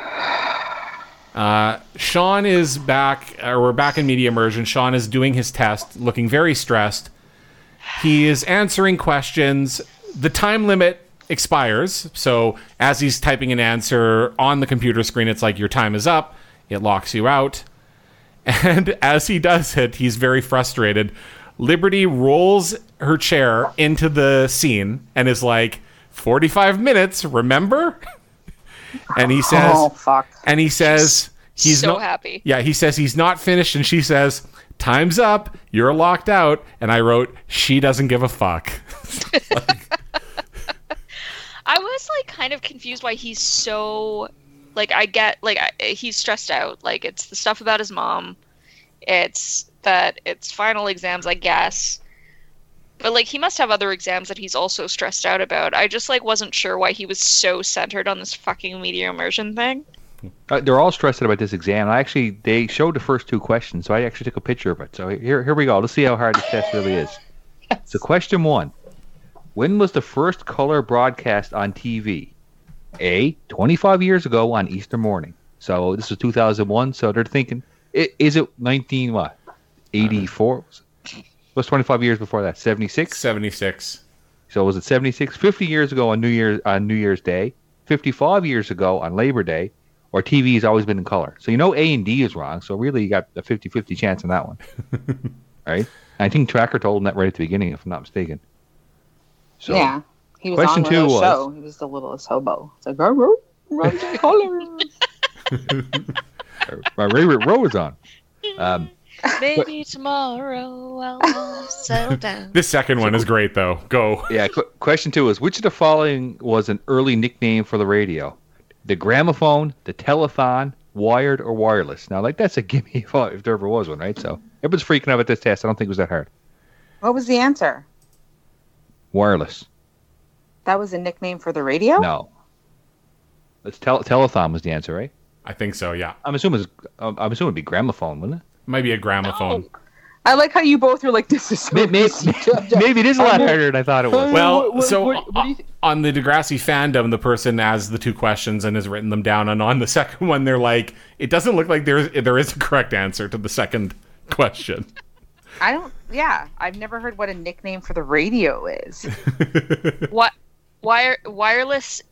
Uh, Sean is back, or we're back in media immersion. Sean is doing his test, looking very stressed. He is answering questions. The time limit expires. So as he's typing an answer on the computer screen, it's like your time is up. It locks you out. And as he does it, he's very frustrated. Liberty rolls her chair into the scene and is like, forty-five minutes, remember? And he says, Oh, fuck. and he says, he's so not happy. Yeah, he says he's not finished, and she says, time's up, you're locked out. And I wrote, she doesn't give a fuck. I was like kind of confused why he's so like I get like I, he's stressed out. Like it's the stuff about his mom. It's that it's final exams, I guess. But like he must have other exams that he's also stressed out about. I just like wasn't sure why he was so centered on this fucking media immersion thing. Uh, they're all stressed out about this exam. I actually, they showed the first two questions, so I actually took a picture of it. So here, here we go. Let's see how hard this test really is. So question one. When was the first color broadcast on T V? A, twenty-five years ago on Easter morning. So this was two thousand one, so they're thinking, i- is it nineteen what? eighty-four? What's twenty-five years before that? seventy-six? seventy-six. So was it seventy-six? fifty years ago on New Year's on New Year's Day, fifty-five years ago on Labor Day, or T V has always been in color. So you know A and D is wrong, so really you got a fifty-fifty chance on that one. Right? I think Tracker told him that right at the beginning, if I'm not mistaken. So, Yeah. He was question on two the was- show. He was the littlest hobo. It's like, oh, ro- rosy colors. my favorite row is on. Um, Maybe tomorrow I'll settle down. This second one is great, though. Go. yeah, qu- question two is, which of the following was an early nickname for the radio? The gramophone, the telethon, wired, or wireless? Now, like, that's a gimme if, if there ever was one, right? So everyone's freaking out at this test. I don't think it was that hard. What was the answer? Wireless. That was a nickname for the radio? No. It's tel- telethon was the answer, right? I think so, yeah. I'm assuming it's, um, I'm assuming it'd be gramophone, wouldn't it? Might be a gramophone. I like how you both were like, this is so Maybe, easy. maybe it is a lot harder than I thought it was. Well, What- what- so what- what do you thi- on the Degrassi fandom, the person has the two questions and has written them down, and on the second one, they're like, it doesn't look like there there is a correct answer to the second question. I don't, yeah. I've never heard what a nickname for the radio is. What wire wireless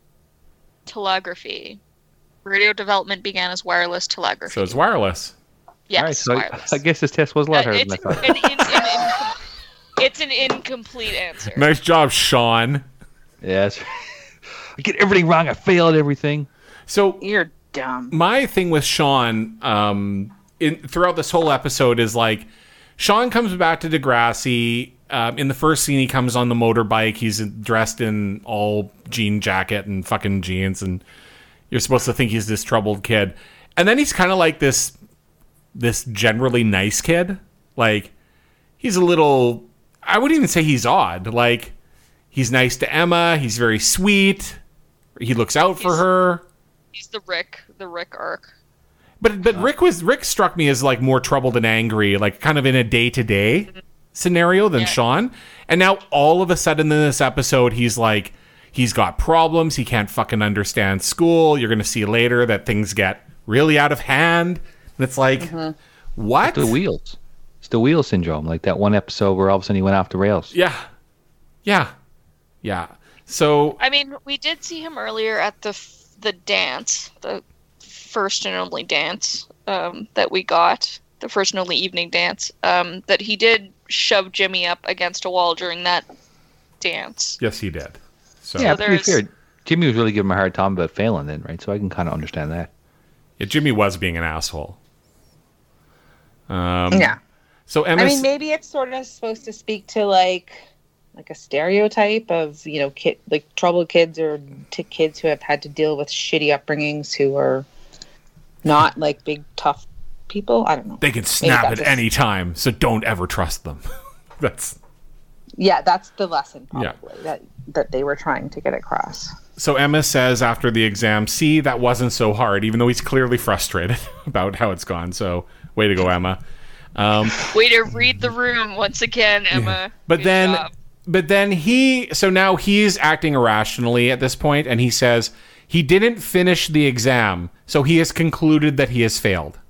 telegraphy? Radio development began as wireless telegraphy. So it's wireless. yes, All right, so wireless. I, I guess this test was a lot Uh, harder it's, than I thought. an, in, in, in, it's an incomplete answer. Nice job, Sean. Yes. I get everything wrong. I failed everything. So You're dumb. my thing with Sean, um, in throughout this whole episode is like, Sean comes back to Degrassi. Um, in the first scene, he comes on the motorbike. He's dressed in all jean jacket and fucking jeans, and you're supposed to think he's this troubled kid. And then he's kind of like this, this generally nice kid. Like, he's a little, I wouldn't even say he's odd. Like, he's nice to Emma. He's very sweet. He looks out for He's- her. He's the Rick, the Rick arc. But but Rick was Rick struck me as like more troubled and angry, like kind of in a day to day scenario than Yeah. Sean. And now all of a sudden in this episode, he's like, he's got problems. He can't fucking understand school. You're gonna see later that things get really out of hand. And it's like, what? The wheels. It's the wheel syndrome. Like that one episode where all of a sudden he went off the rails. Yeah, yeah, yeah. So I mean, we did see him earlier at the f- the dance, the first and only dance um, that we got, the first and only evening dance. Um, that he did shove Jimmy up against a wall during that dance. yes, he did. So Yeah, but to be there's- fair, Jimmy was really giving him a hard time about failing then, right? So I can kind of understand that. yeah, Jimmy was being an asshole. Um, Yeah. So Emma, I mean, maybe it's sort of supposed to speak to like, like a stereotype of, you know, kid, like troubled kids or to kids who have had to deal with shitty upbringings who are not like big tough people. I don't know. they can snap at that's a- any time, so don't ever trust them. That's Yeah, that's the lesson Yeah. probably that that they were trying to get across. So Emma says after the exam, see, that wasn't so hard, even though he's clearly frustrated about how it's gone. So way to go, Emma. Um, Way to read the room once again, Emma. but Good then, job. but then he, so now he's acting irrationally at this point, and he says he didn't finish the exam, so he has concluded that he has failed.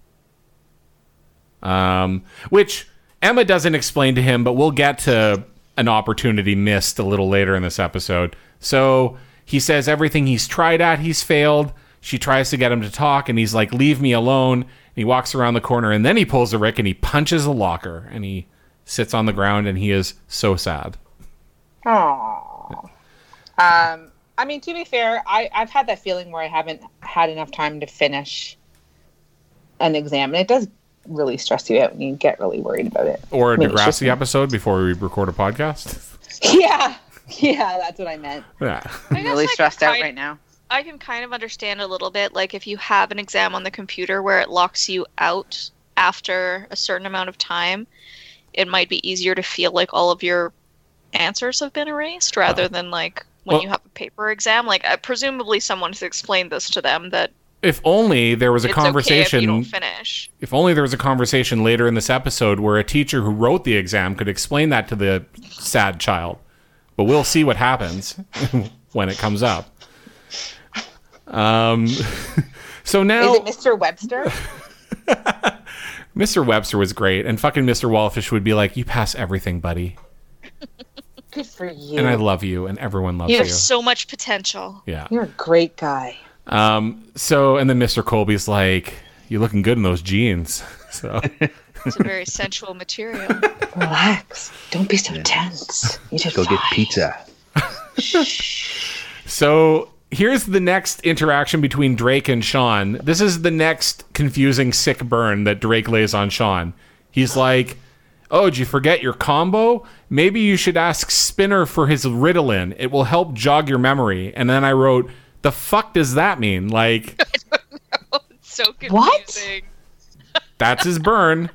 Um, which Emma doesn't explain to him, but we'll get to an opportunity missed a little later in this episode. So he says everything he's tried at, he's failed. She tries to get him to talk, and he's like, leave me alone. And he walks around the corner, and then he pulls a Rick, and he punches a locker, and he sits on the ground, and he is so sad. Aww. Um, I mean, to be fair, I, I've had that feeling where I haven't had enough time to finish an exam, and it does really stress you out, and you get really worried about it. Or a Maybe it's just Degrassi me. episode before we record a podcast. Yeah, yeah, that's what I meant. Yeah. I I'm guess really I stressed can out kind- right now. I can kind of understand a little bit, like if you have an exam on the computer where it locks you out after a certain amount of time, it might be easier to feel like all of your answers have been erased rather Oh. than like when Well- you have a paper exam. Like uh, presumably someone has explained this to them that If only there was a it's conversation. okay if you don't finish. If only there was a conversation later in this episode where a teacher who wrote the exam could explain that to the sad child. But we'll see what happens when it comes up. Um, so now Is it Mister Webster? Mister Webster was great, and fucking Mister Wallfish would be like, "You pass everything, buddy, Good for you. and I love you, and everyone loves You you." have so much potential. Yeah. You're a great guy. Um. So, and then Mister Colby's like, "You looking good in those jeans." So. It's a very sensual material. Relax. Don't be so tense. You did Go get fine. pizza. So here's the next interaction between Drake and Sean. This is the next confusing sick burn that Drake lays on Sean. He's like, oh, did you forget your combo? Maybe you should ask Spinner for his Ritalin. It will help jog your memory. And then I wrote, the fuck does that mean? Like, It's so confusing. What? that's his burn.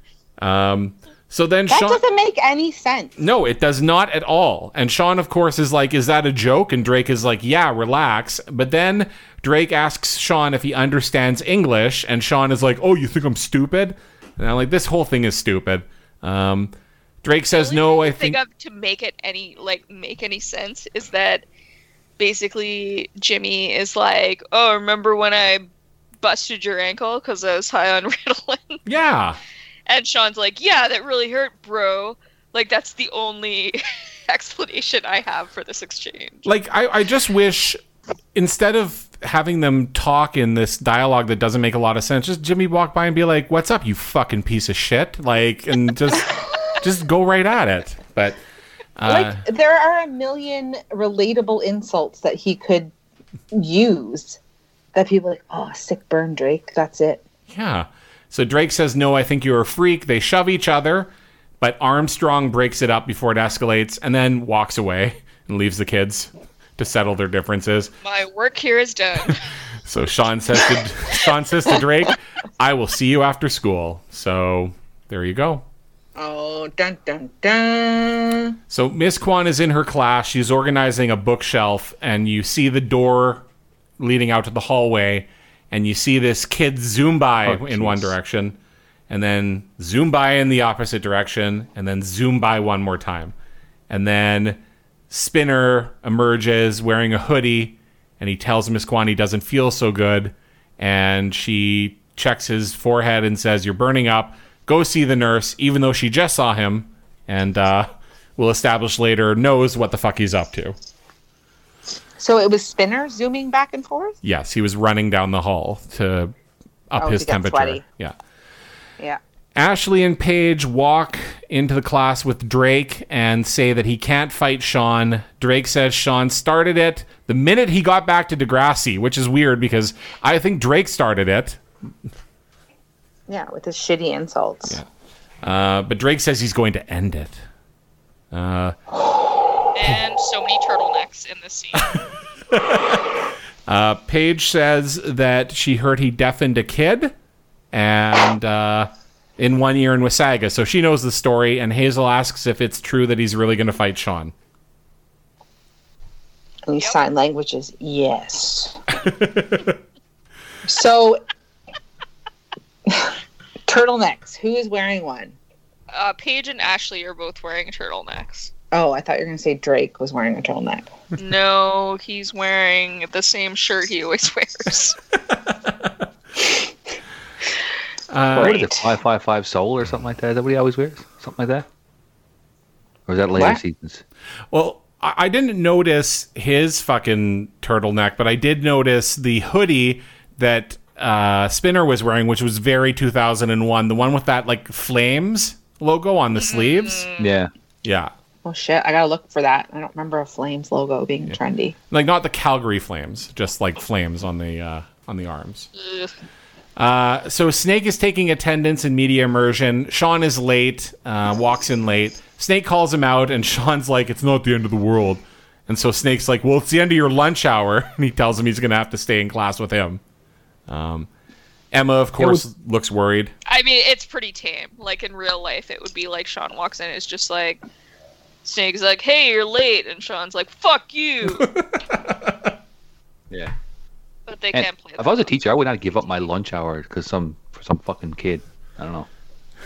Um, so then That Sean... doesn't make any sense. No, it does not at all. And Sean, of course, is like, is that a joke? And Drake is like, yeah, relax. But then Drake asks Sean if he understands English. And Sean is like, oh, you think I'm stupid? And I'm like, this whole thing is stupid. Um, Drake says, The no, only I thing think... of to make it any like make any sense is that basically Jimmy is like, oh, remember when I busted your ankle because I was high on Ritalin? Yeah. And Sean's like, yeah, that really hurt, bro. Like, that's the only explanation I have for this exchange. Like, I, I just wish, instead of having them talk in this dialogue that doesn't make a lot of sense, just Jimmy walk by and be like, what's up, you fucking piece of shit? Like, and just just go right at it. But, uh, Like, there are a million relatable insults that he could use that people are like, oh, sick burn, Drake. That's it. yeah. So Drake says, no, I think you're a freak. They shove each other, but Armstrong breaks it up before it escalates and then walks away and leaves the kids to settle their differences. My work here is done. So Sean says to, Sean says to Drake, I will see you after school. So there you go. Oh, dun, dun, dun. So Miss Kwan is in her class. She's organizing a bookshelf, and you see the door leading out to the hallway, and you see this kid zoom by Oh, in one jeez. direction, and then zoom by in the opposite direction, and then zoom by one more time. And then Spinner emerges wearing a hoodie, and he tells Miss Kwan he doesn't feel so good, and she checks his forehead and says, you're burning up. Go see the nurse, even though she just saw him, and uh, we'll establish later knows what the fuck he's up to. So it was Spinner zooming back and forth? Yes, he was running down the hall to up Oh, his to get temperature. sweaty. Yeah. Yeah. Ashley and Paige walk into the class with Drake and say that he can't fight Sean. Drake says Sean started it the minute he got back to Degrassi, which is weird because I think Drake started it. Yeah, with his shitty insults. Uh, but Drake says he's going to end it. Uh, And so many turtlenecks in this scene. uh, Paige says that she heard he deafened a kid and uh, in one year in Wasaga. So she knows the story, and Hazel asks if it's true that he's really going to fight Sean. And these sign languages, yes. So, Turtlenecks. Who is wearing one? Uh, Paige and Ashley are both wearing turtlenecks. Oh, I thought you were going to say Drake was wearing a turtleneck. No, he's wearing the same shirt he always wears. Uh, What is it? Five five five Soul or something like that? Is that what he always wears? Something like that? Or is that later What? seasons? Well, I I didn't notice his fucking turtleneck, but I did notice the hoodie that uh, Spinner was wearing, which was very two thousand one. The one with that like flames logo on the sleeves. Yeah. Yeah. Oh, shit. I got to look for that. I don't remember a Flames logo being trendy. Like not the Calgary Flames, just like flames on the uh, on the arms. Ugh. Uh, so Snake is taking attendance in media immersion. Sean is late, uh, walks in late. Snake calls him out, and Sean's like, "It's not the end of the world." And so Snake's like, "Well, it's the end of your lunch hour," and he tells him he's going to have to stay in class with him. Um, Emma, of course, looks worried. I mean, it's pretty tame. Like in real life, it would be like Sean walks in, it's just like Snake's like, "Hey, you're late," and Sean's like, "Fuck you." Yeah. But they And can't play that. if I was a teacher, I would not give up my lunch hour because some for some fucking kid. I don't know.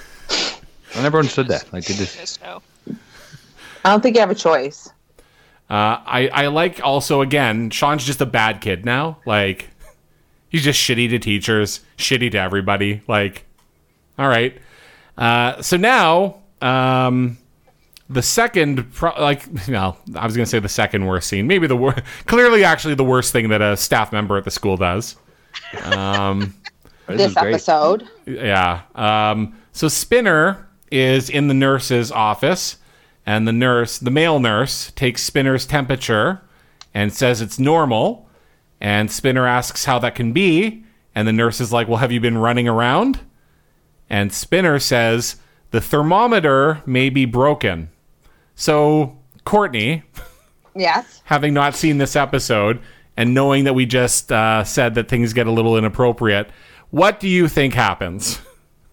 I never understood that. Like it just Just no. I don't think you have a choice. Uh, I, I like also, again, Sean's just a bad kid now. Like, he's just shitty to teachers, shitty to everybody. Like, all right. Uh, so now, um, the second, pro- like, no, I was going to say the second worst scene. Maybe the worst, clearly actually the worst thing that a staff member at the school does. Um, this This is great. episode. yeah. Um, so Spinner is in the nurse's office, and the nurse, the male nurse, takes Spinner's temperature and says it's normal. And Spinner asks how that can be. And the nurse is like, "Well, have you been running around?" And Spinner says, "The thermometer may be broken." So, Courtney, Yes. having not seen this episode and knowing that we just uh, said that things get a little inappropriate, what do you think happens?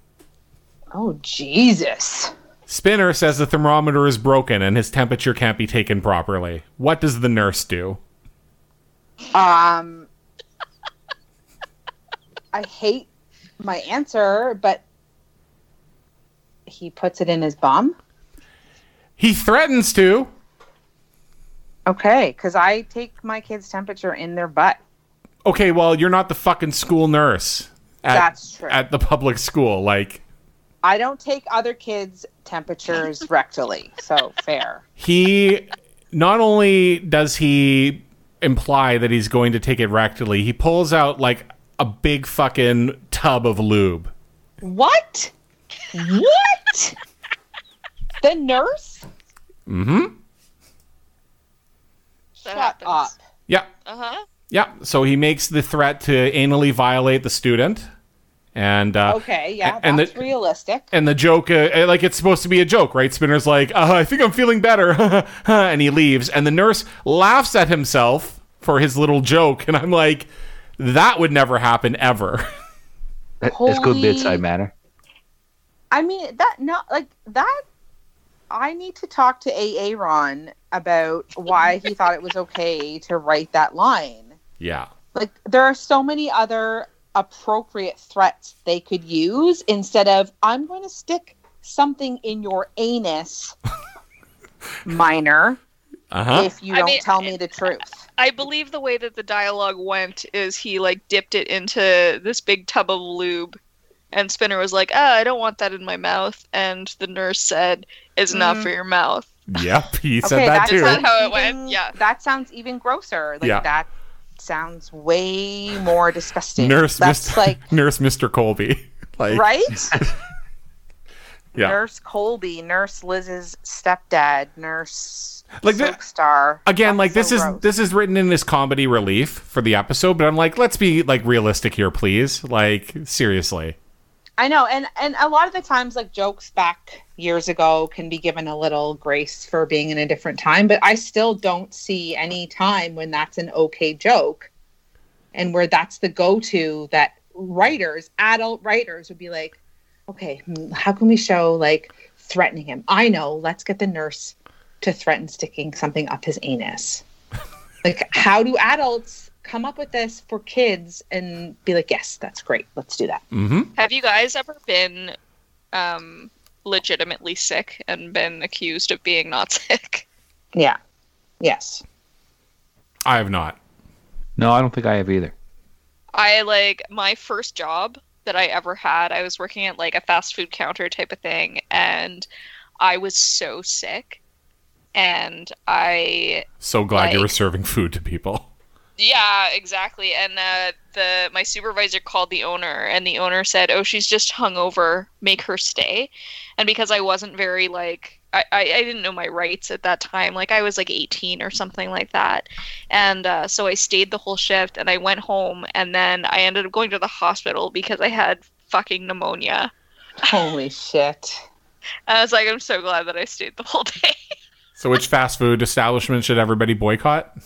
Oh, Jesus. Spinner says the thermometer is broken and his temperature can't be taken properly. What does the nurse do? Um, I hate my answer, but he puts it in his bum. He threatens to. Okay, because I take my kid's temperature in their butt. Okay, well, you're not the fucking school nurse at, That's true. at the public school. Like, I don't take other kids' temperatures rectally, so fair. he, not only does he imply that he's going to take it rectally, he pulls out, like, a big fucking tub of lube. What? What? The nurse? Mm-hmm. That Shut happens. up. Yeah. Uh-huh. Yeah. So he makes the threat to anally violate the student. And, uh, Okay, yeah, and that's the- realistic. And the joke, uh, like it's supposed to be a joke, right? Spinner's like, uh, I think I'm feeling better. And he leaves. And the nurse laughs at himself for his little joke. And I'm like, that would never happen ever. That, that's good Holy- bedside manner. I mean, that not like that. I need to talk to A A Ron about why he thought it was okay to write that line. Yeah. Like, there are so many other appropriate threats they could use instead of, "I'm going to stick something in your anus, minor, Uh-huh. if you I don't mean, tell me the truth." I believe the way that the dialogue went is he like dipped it into this big tub of lube, and Spinner was like, "Ah, I don't want that in my mouth," and the nurse said, "It's not for your mouth." Yep. He said Okay, that that too. Is that sounds how it even- went? Yeah. That sounds even grosser. Like, Yeah. that sounds way more disgusting. Nurse, That's Mister like, Nurse Mister Colby. Like, right? Yeah. Nurse Colby, Nurse Liz's stepdad, Nurse Like the- Silk Star. Again, That's like this so is gross. this is written in this comedy relief for the episode, but I'm like, let's be like realistic here, please. Like, seriously. I know, and and a lot of the times, like, jokes back years ago can be given a little grace for being in a different time, but I still don't see any time when that's an okay joke, and where that's the go-to that writers, adult writers, would be like, okay, hmm, how can we show like threatening him? I know, let's get the nurse to threaten sticking something up his anus. Like, how do adults come up with this for kids and be like, yes, that's great. Let's do that. Mm-hmm. Have you guys ever been um, legitimately sick and been accused of being not sick? Yeah. Yes. I have not. No, I don't think I have either. I like my first job that I ever had. I was working at like a fast food counter type of thing, and I was so sick. And I So glad you like- were serving food to people. Yeah, exactly. And uh, the my supervisor called the owner, and the owner said, "Oh, she's just hungover. Make her stay." And because I wasn't very like, I, I, I didn't know my rights at that time. Like I was like eighteen or something like that, and uh, so I stayed the whole shift. And I went home, and then I ended up going to the hospital because I had fucking pneumonia. Holy shit. And I was like, I'm so glad that I stayed the whole day. So which fast food establishment should everybody boycott?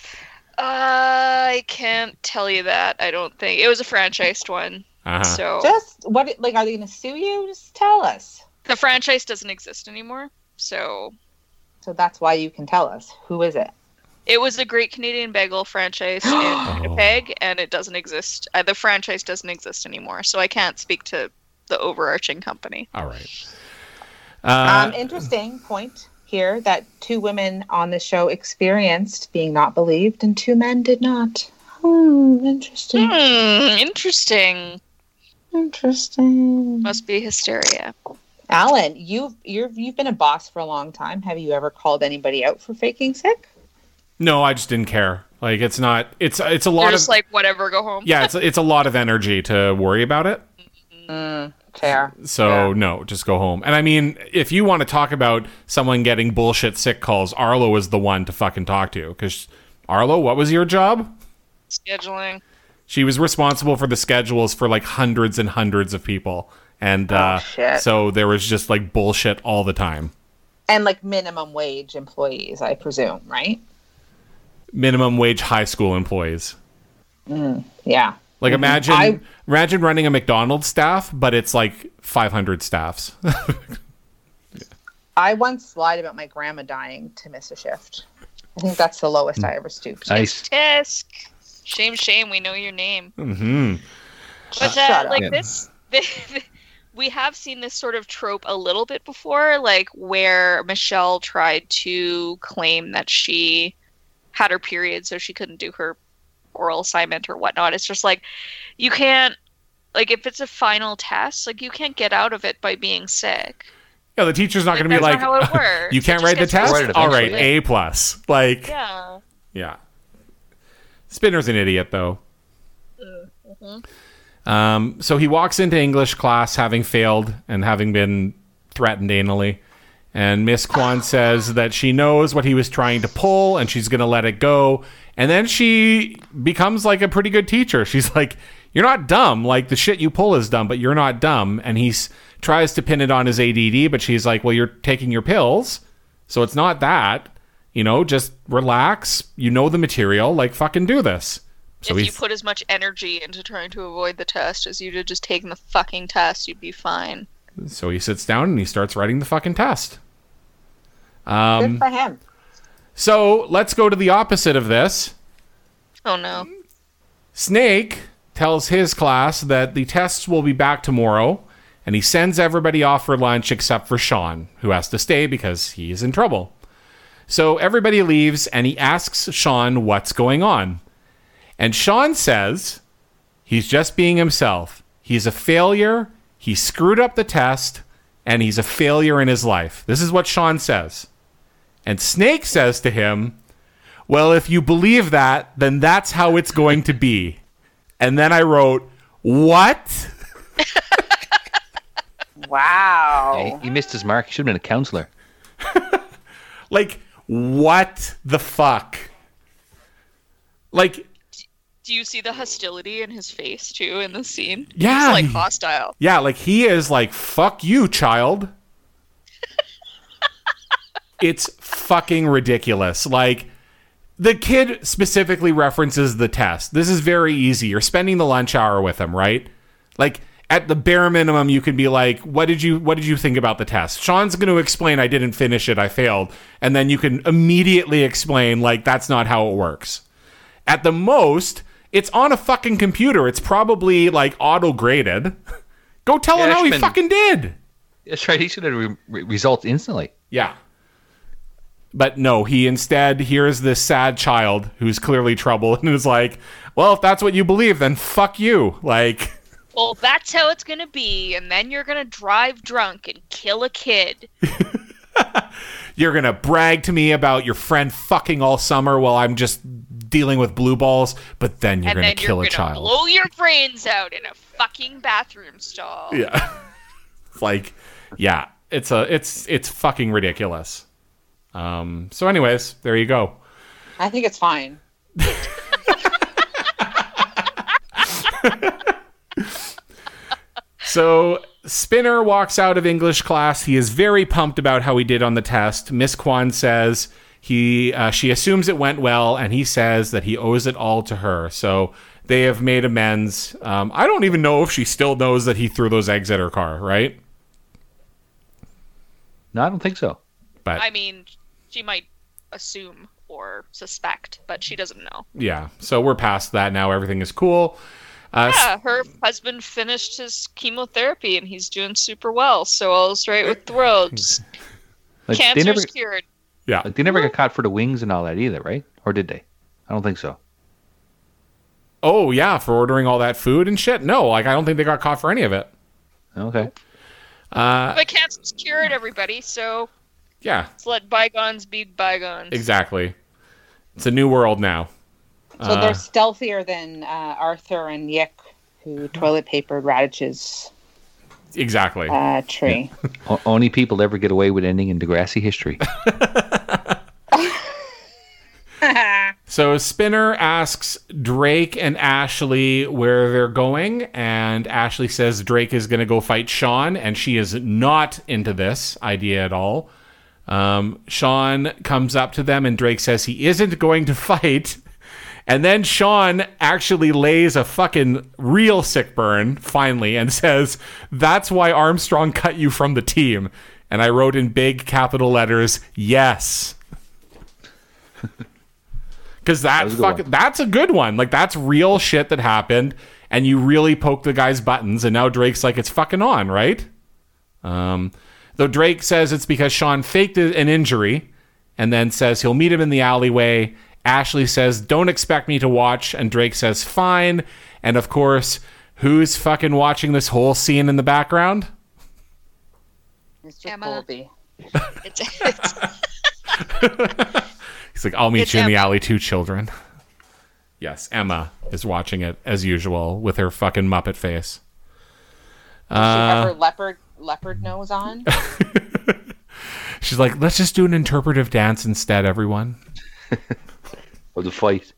I can't tell you that. I don't think it was a franchised one. Uh-huh. So Just, what, like, are they going to sue you? Just tell us. the franchise doesn't exist anymore. So So that's why you can tell us. Who is it? it was a Great Canadian Bagel franchise in Winnipeg, and it doesn't exist. Uh, the franchise doesn't exist anymore. So I can't speak to the overarching company. All right. Uh, Um, interesting point here that two women on the show experienced being not believed and two men did not. Hmm, interesting. Hmm, interesting. Interesting. Must be hysteria. Alan, you've you've you've been a boss for a long time. Have you ever called anybody out for faking sick? no, I just didn't care. Like it's not. It's it's a lot You're of just like, whatever, go home. yeah. It's it's a lot of energy to worry about it. Mm, fair. So Yeah. no, just go home. And I mean, if you want to talk about someone getting bullshit sick calls, Arlo is the one to fucking talk to. Because Arlo, what was your job? Scheduling. She was responsible for the schedules for like hundreds and hundreds of people. And uh, shit. so there was just like bullshit all the time. And like minimum wage employees, I presume, right? Minimum wage high school employees. Yeah. Like imagine I- imagine running a McDonald's staff, but it's like five hundred staffs. I once lied about my grandma dying to miss a shift. I think that's the lowest I ever stooped. Nice. Tisk. Shame, shame. We know your name. hmm But Shut uh, up. like Yeah. this, we have seen this sort of trope a little bit before, like where Michelle tried to claim that she had her period, so she couldn't do her oral assignment or whatnot. It's just like you can't, like if it's a final test, like you can't get out of it by being sick. Yeah, the teacher's not Like, going to be that's like, not how it works. you It can't just write the gets test? Write it All right, eventually. A plus. Like, yeah. Yeah. Spinner's an idiot, though. Um, so he walks into English class having failed and having been threatened anally. And Miss Kwan says that she knows what he was trying to pull and she's going to let it go. And then she becomes like a pretty good teacher. She's like, you're not dumb. Like the shit you pull is dumb, but you're not dumb. And he tries to pin it on his A D D, but she's like, well, you're taking your pills. So it's not that, you know, just relax. You know the material, like fucking do this. So if you he's, put as much energy into trying to avoid the test as you did just taking the fucking test, you'd be fine. so he sits down and he starts writing the fucking test. Good Um, for him. so let's go to the opposite of this. Oh no. Snake tells his class that the tests will be back tomorrow, and he sends everybody off for lunch except for Sean, who has to stay because he is in trouble. So everybody leaves, and he asks Sean what's going on. And Sean says he's just being himself. He's a failure. He screwed up the test, and he's a failure in his life. This is what Sean says. And Snake says to him, well, if you believe that, then that's how it's going to be. And then I wrote, what? Wow. Yeah, he, he missed his mark. He should have been a counselor. Like, what the fuck? Like, Do you see the hostility in his face too in the scene? Yeah, He's like he- hostile. yeah, like he is like, fuck you, child. It's fucking ridiculous. Like, the kid specifically references the test. This is very easy. You're spending the lunch hour with him, right? Like, at the bare minimum, you can be like, what did you what did you think about the test? Sean's going to explain, I didn't finish it, I failed. And then you can immediately explain, like, that's not how it works. At the most, it's on a fucking computer. It's probably like auto-graded. Go tell Yeah, him it how he should've been- fucking did. That's right. He should have re- re- results instantly. Yeah. But no, he instead hears this sad child who's clearly troubled and is like, well, if that's what you believe, then fuck you. Like, Well, that's how it's gonna be, and then you're gonna drive drunk and kill a kid. you're going to brag to me about your friend fucking all summer while I'm just dealing with blue balls, but then you're and going then to kill you're a gonna child. blow your brains out in a fucking bathroom stall. Yeah. Like, yeah, it's a it's it's fucking ridiculous. Um so anyways, there you go. I think it's fine. So Spinner walks out of English class. He is very pumped about how he did on the test. Miss Kwan says he uh, she assumes it went well, and he says that he owes it all to her. So they have made amends. Um, I don't even know if she still knows that he threw those eggs at her car, right? No, I don't think so. But I mean, she might assume or suspect, but she doesn't know. yeah, so we're past that now. Everything is cool. Uh, Yeah, her husband finished his chemotherapy and he's doing super well, so all's right with the world. Just Like, they cancer's never, cured. yeah. like, they never got caught for the wings and all that either, right? Or did they? I don't think so. Oh, yeah, for ordering all that food and shit? No, like, I don't think they got caught for any of it. Okay. Uh, But cancer's cured, everybody, so yeah, let's let bygones be bygones. exactly. It's a new world now. So Uh, they're stealthier than uh, Arthur and Yick, who toilet papered Radish's Exactly. uh, tree. O- only people ever get away with ending in Degrassi history. So Spinner asks Drake and Ashley where they're going, and Ashley says Drake is going to go fight Sean, and she is not into this idea at all. Um, Sean comes up to them, and Drake says he isn't going to fight. And then Sean actually lays a fucking real sick burn, finally, and says, that's why Armstrong cut you from the team. And I wrote in big capital letters, yes. Because that, That was a good fuck, one. that's a good one. Like, that's real shit that happened, and you really poked the guy's buttons, and now Drake's like, it's fucking on, right? Um, though Drake says it's because Sean faked an injury, and then says he'll meet him in the alleyway. Ashley says, don't expect me to watch, and Drake says, fine. And of course, who's fucking watching this whole scene in the background? Mister Emma. Colby. It's, it's, He's like, I'll meet It's you in the Emma. alley too, children. Yes, Emma is watching it as usual with her fucking Muppet face. Does she Uh, have her leopard leopard nose on? She's like, let's just do an interpretive dance instead, everyone. Or the fight.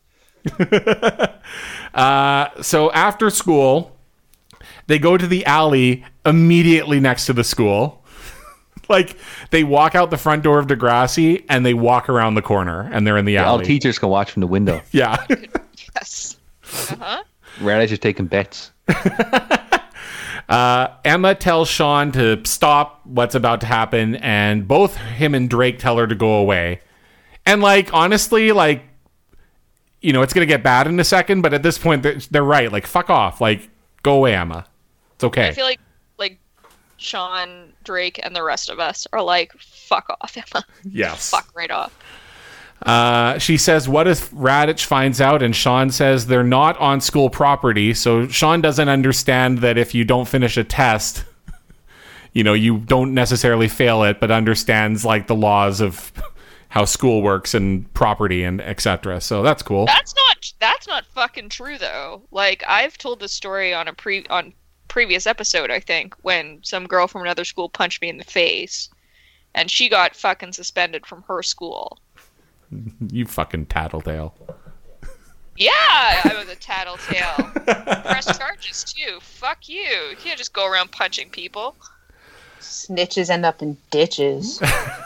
Uh, so after school, they go to the alley immediately next to the school. Like, they walk out the front door of Degrassi and they walk around the corner and they're in the All alley. teachers can watch from the window. Yeah. yes. Uh-huh. Radish is taking bets. Uh, Emma tells Sean to stop what's about to happen, and both him and Drake tell her to go away. And, like, honestly, like, you know, it's going to get bad in a second, but at this point, they're, they're right. Like, fuck off. Like, go away, Emma. It's okay. I feel like like Sean, Drake, and the rest of us are like, fuck off, Emma. Yes. Fuck right off. Uh, she says, what if Radich finds out? And Sean says they're not on school property. So Sean doesn't understand that if you don't finish a test, you know, you don't necessarily fail it, but understands like the laws of how school works and property and et cetera. So that's cool. That's not that's not fucking true though. Like I've told this story on a pre on previous episode, I think, when some girl from another school punched me in the face, and she got fucking suspended from her school. You fucking tattletale. Yeah, I was a tattletale. Press charges too. Fuck you. You can't just go around punching people. Snitches end up in ditches.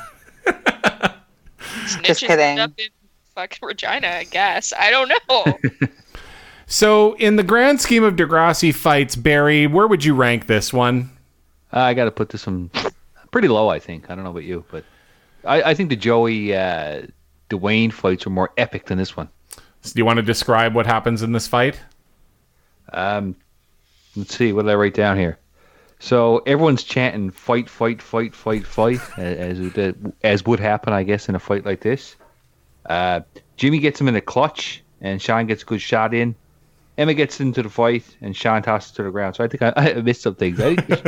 Snitches kidding. end up in fucking Regina, I guess. I don't know. So in the grand scheme of Degrassi fights, Barry, where would you rank this one? Uh, I got to put this one pretty low, I think. I don't know about you, but I, I think the Joey uh, Dwayne fights are more epic than this one. So do you want to describe what happens in this fight? Um, let's see. What did I write down here? So everyone's chanting "fight, fight, fight, fight, fight," as as, as would happen, I guess, in a fight like this. Uh, Jimmy gets him in a clutch, and Sean gets a good shot in. Emma gets into the fight, and Sean tosses to the ground. So I think I, I missed some things. I think,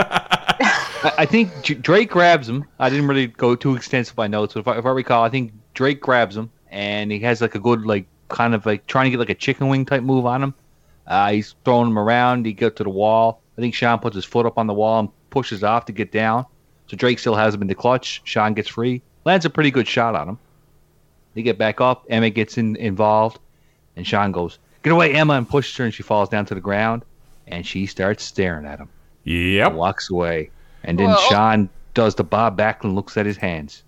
I, I think Drake grabs him. I didn't really go too extensive by notes, but if I, if I recall, I think Drake grabs him, and he has like a good, like, kind of like trying to get like a chicken wing type move on him. Uh, he's throwing him around. He gets to the wall. I think Sean puts his foot up on the wall and pushes off to get down. So Drake still has him in the clutch. Sean gets free. Lands a pretty good shot on him. They get back up. Emma gets in, involved. And Sean goes, "Get away, Emma," and pushes her, and she falls down to the ground. And she starts staring at him. Yep. And walks away. And then Well. Sean does the Bob Backlund, looks at his hands.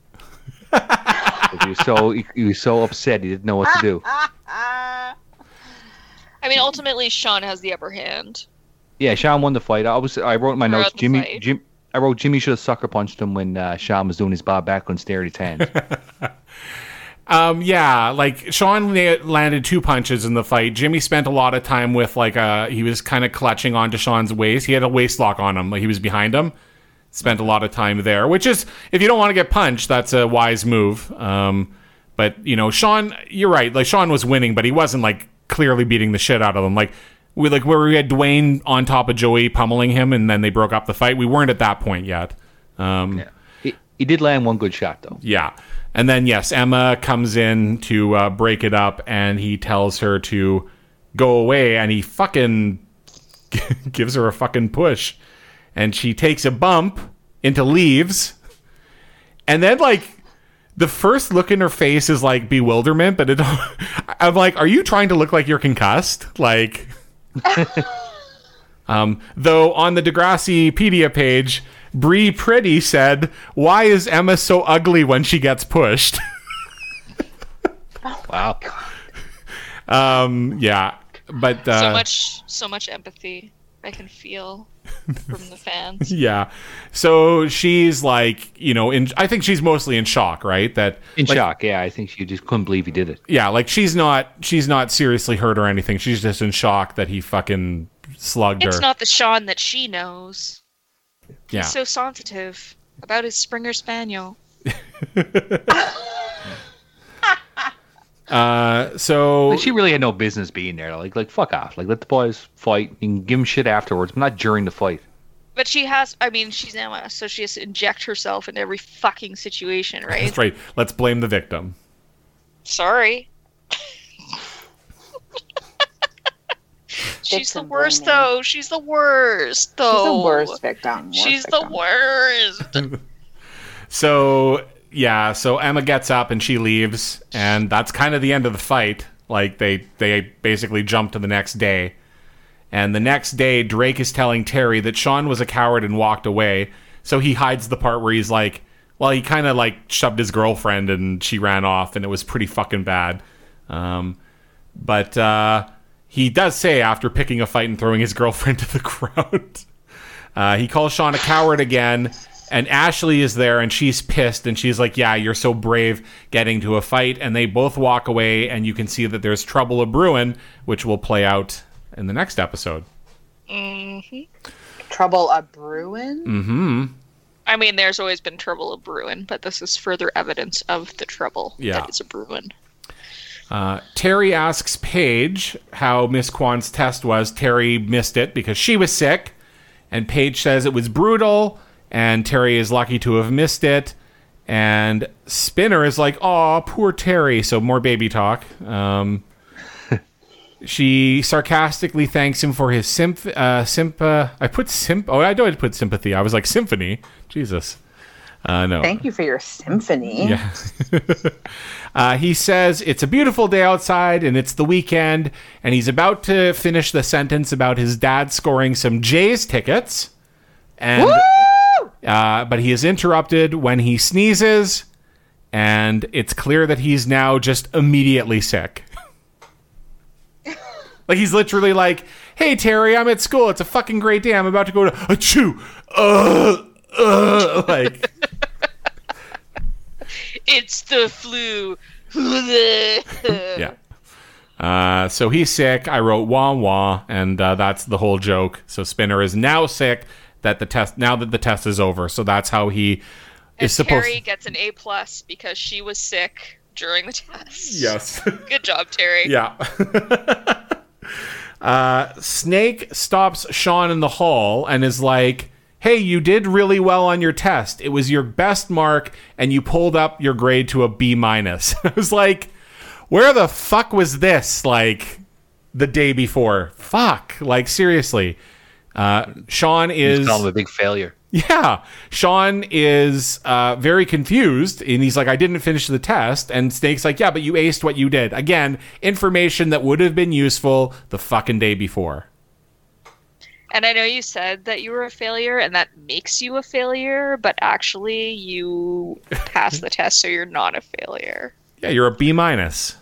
he, was so, he, he was so upset he didn't know what to do. I mean, ultimately, Sean has the upper hand. Yeah, Sean won the fight. I was I wrote in my Throughout notes. the Jimmy, fight. Jim, I wrote Jimmy should have sucker punched him when uh, Sean was doing his Bob Backlund stare at his hands. Um, yeah, like Sean la- landed two punches in the fight. Jimmy spent a lot of time with like uh he was kind of clutching onto Sean's waist. He had a waist lock on him, like he was behind him. Spent a lot of time there, which is, if you don't want to get punched, that's a wise move. Um, but you know, Sean, you're right. Like Sean was winning, but he wasn't like clearly beating the shit out of him. Like we like where we had Dwayne on top of Joey pummeling him, and then they broke up the fight. We weren't at that point yet. Um, yeah. he, he did land one good shot though. Yeah. And then, yes, Emma comes in to uh, break it up, and he tells her to go away, and he fucking gives her a fucking push. And she takes a bump into leaves. And then, like, the first look in her face is, like, bewilderment, but it, I'm like, are you trying to look like you're concussed? Like, um, though on the Degrassipedia page, Bree Pretty said, "Why is Emma so ugly when she gets pushed?" Wow. um, yeah, but uh, so much, so much empathy I can feel from the fans. yeah. So she's like, you know, in I think she's mostly in shock, right? That In like, shock, yeah. I think she just couldn't believe he did it. yeah, like she's not she's not seriously hurt or anything. She's just in shock that he fucking slugged It's her. not the Sean that she knows. yeah. He's so sensitive about his Springer Spaniel. uh, so Like, she really had no business being there. Like, like fuck off. Like, let the boys fight. You can give them shit afterwards, but not during the fight. But she has, I mean, she's Emma, so she has to inject herself in every fucking situation, right? that's right. Let's blame the victim. Sorry. She's the Victim worst, blaming. though. She's the worst, though. She's the worst victim. Worst She's victim. the worst. So yeah, so Emma gets up and she leaves, and that's kind of the end of the fight. Like they they basically jump to the next day, and the next day Drake is telling Terry that Sean was a coward and walked away. So he hides the part where he's like, well, he kind of like shoved his girlfriend and she ran off, and it was pretty fucking bad. Um, but uh, he does say after picking a fight and throwing his girlfriend to the ground, uh, he calls Sean a coward again. And Ashley is there, and she's pissed, and she's like, yeah, you're so brave getting to a fight. And they both walk away, and you can see that there's trouble a-brewing, which will play out in the next episode. hmm Trouble a brewing? Mm-hmm. I mean, there's always been trouble a brewing, but this is further evidence of the trouble Yeah. that is a brewing. Uh, Terry asks Paige how Miss Kwan's test was. Terry missed it because she was sick, and Paige says it was brutal, and Terry is lucky to have missed it. And Spinner is like, "Aw, poor Terry." So more baby talk. Um, she sarcastically thanks him for his symph. Uh, symp. Uh, I put simp. Oh, I did put sympathy. I was like symphony. Jesus. Uh, no. Thank you for your symphony. Yeah. uh, he says it's a beautiful day outside and it's the weekend, and he's about to finish the sentence about his dad scoring some Jays tickets. And uh, but he is interrupted when he sneezes, and it's clear that he's now just immediately sick. Like he's literally like, "Hey Terry, I'm at school. It's a fucking great day. I'm about to go to achoo." Uh, uh, like It's the flu. yeah. Uh, so he's sick. I wrote wah wah, and uh, that's the whole joke. So Spinner is now sick. That the test now that the test is over. So that's how he And is supposed. Terry gets an A plus because she was sick during the test. Yes. Good job, Terry. Yeah. uh, Snake stops Sean in the hall and is like, hey, you did really well on your test. It was your best mark, and you pulled up your grade to a B minus. I was like, where the fuck was this, like, the day before? Fuck. Like, seriously. Uh, Sean is... He's calling him a big failure. Yeah. Sean is uh, very confused, and he's like, I didn't finish the test. And Snake's like, yeah, but you aced what you did. Again, information that would have been useful the fucking day before. And I know you said that you were a failure, and that makes you a failure, but actually you passed the test, so you're not a failure. Yeah, you're a B minus.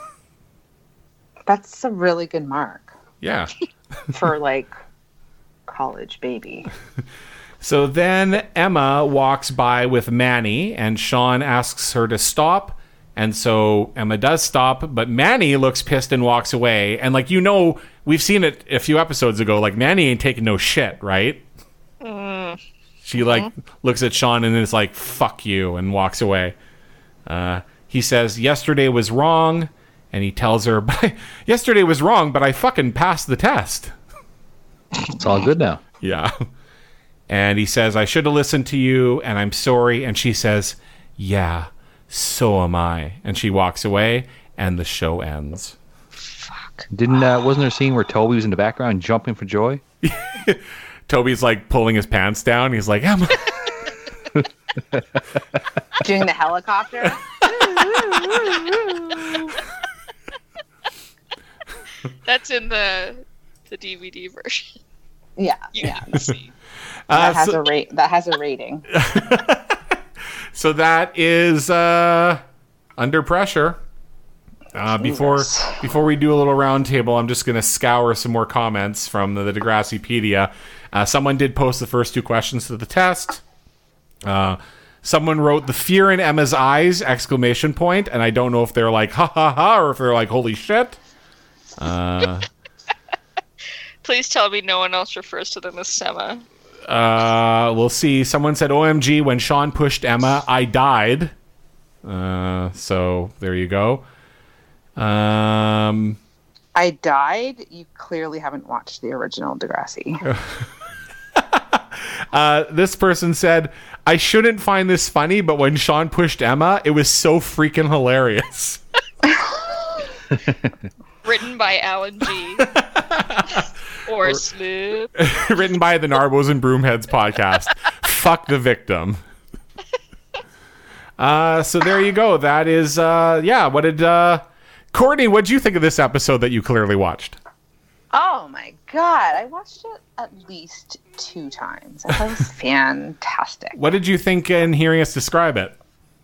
That's a really good mark Yeah. for like college baby. So then Emma walks by with Manny, and Sean asks her to stop. And so Emma does stop, but Manny looks pissed and walks away. And, like, you know, we've seen it a few episodes ago. Like, Manny ain't taking no shit, right? Mm. She, like, looks at Sean and is like, fuck you, and walks away. Uh, he says, yesterday was wrong. And he tells her, but I, yesterday was wrong, but I fucking passed the test. It's all good now. Yeah. And he says, I should have listened to you, and I'm sorry. And she says, yeah, so am I. And she walks away, and the show ends. Didn't uh, wasn't there a scene where Toby was in the background jumping for joy? Toby's like pulling his pants down. He's like, Emma. Doing the helicopter. That's in the the D V D version. Yeah, You yeah. can see. Uh, That has so, a rate. That has a rating. so that is uh, Under Pressure. Uh, before Jesus. before we do a little round table, I'm just going to scour some more comments from the, the Degrassipedia. Uh, someone did post the first two questions to the test. Uh, someone wrote the fear in Emma's eyes, exclamation point, and I don't know if they're like, ha ha ha, or if they're like, holy shit. Uh, Please tell me no one else refers to them as Sema. uh, we'll see. Someone said, O M G, when Sean pushed Emma, I died. Uh, so there you go. Um, I died. You clearly haven't watched the original Degrassi. uh, this person said, I shouldn't find this funny, but when Sean pushed Emma, it was so freaking hilarious. Written by Alan G. or Slip. Written by the Narbos and Broomheads podcast. Fuck the victim. Uh, so there you go. That is, uh, yeah, what did, uh, Courtney, what did you think of this episode that you clearly watched? Oh my god, I watched it at least two times. I thought it was fantastic. What did you think in hearing us describe it?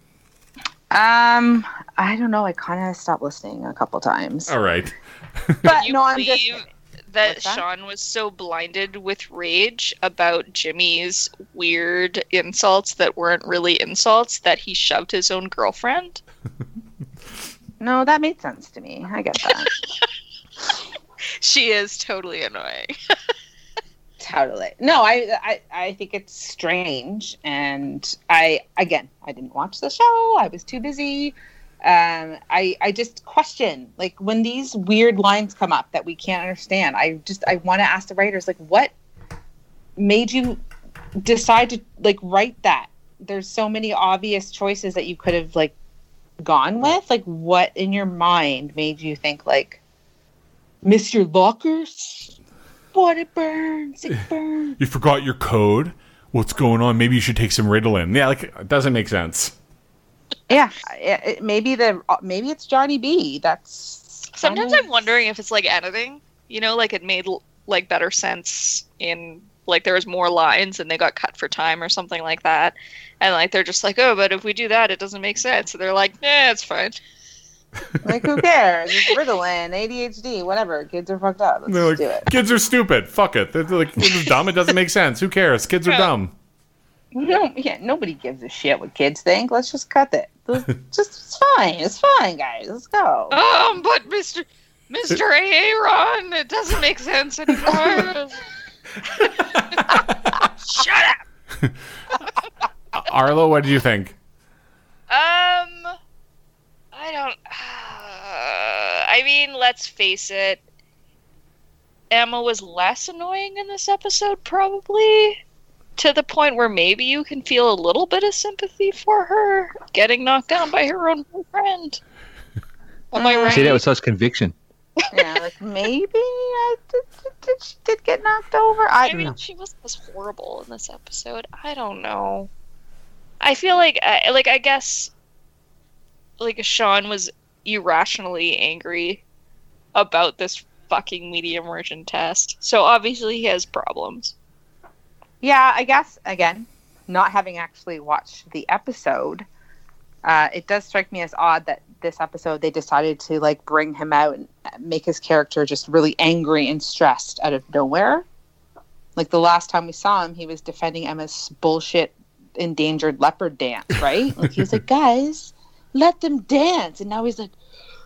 Um, I don't know. I kind of stopped listening a couple times. All right. But You no, I'm just. believe that What's that? Sean was so blinded with rage about Jimmy's weird insults that weren't really insults that he shoved his own girlfriend? No, that made sense to me. I get that. She is totally annoying. Totally. No, I, I I think it's strange, and I again I didn't watch the show. I was too busy. Um, I I just question, like, when these weird lines come up that we can't understand. I just I want to ask the writers, like, what made you decide to like write that? There's so many obvious choices that you could have like gone with. Like, what in your mind made you think like, miss your lockers? What, it burns, it burns. You forgot your code? What's going on? Maybe you should take some Ritalin. Yeah, like, it doesn't make sense. Yeah, it, it, maybe the maybe it's Johnny B. That's Sometimes kind of- I'm wondering if it's like editing. You know, like it made like better sense in like there was more lines and they got cut for time or something like that. And like they're just like, oh, but if we do that, it doesn't make sense. So they're like, nah, it's fine. like, who cares? It's Ritalin, A D H D, whatever. Kids are fucked up. Let's They're just like, do it. kids are stupid. Fuck it. They're like, this is dumb. It doesn't make sense. Who cares? Kids are Yeah. dumb. No, yeah, nobody gives a shit what kids think. Let's just cut it. Let's- just it's fine. It's fine, guys. Let's go. Um, but Mister Mister Aaron, it doesn't make sense anymore. Shut up. Arlo, what did you think? Um, I don't. Uh, I mean, let's face it. Emma was less annoying in this episode, probably, to the point where maybe you can feel a little bit of sympathy for her getting knocked down by her own boyfriend. Am I right? Say that with such conviction. Yeah, like maybe I did, did, did, she did get knocked over. I, I don't mean, know. she wasn't as horrible in this episode. I don't know. I feel like, uh, like I guess, like Sean was irrationally angry about this fucking media immersion test. So obviously he has problems. Yeah, I guess again, not having actually watched the episode, uh, it does strike me as odd that this episode they decided to like bring him out and make his character just really angry and stressed out of nowhere. Like the last time we saw him, he was defending Emma's bullshit endangered leopard dance, right? Like he was like, guys, let them dance, and now he's like,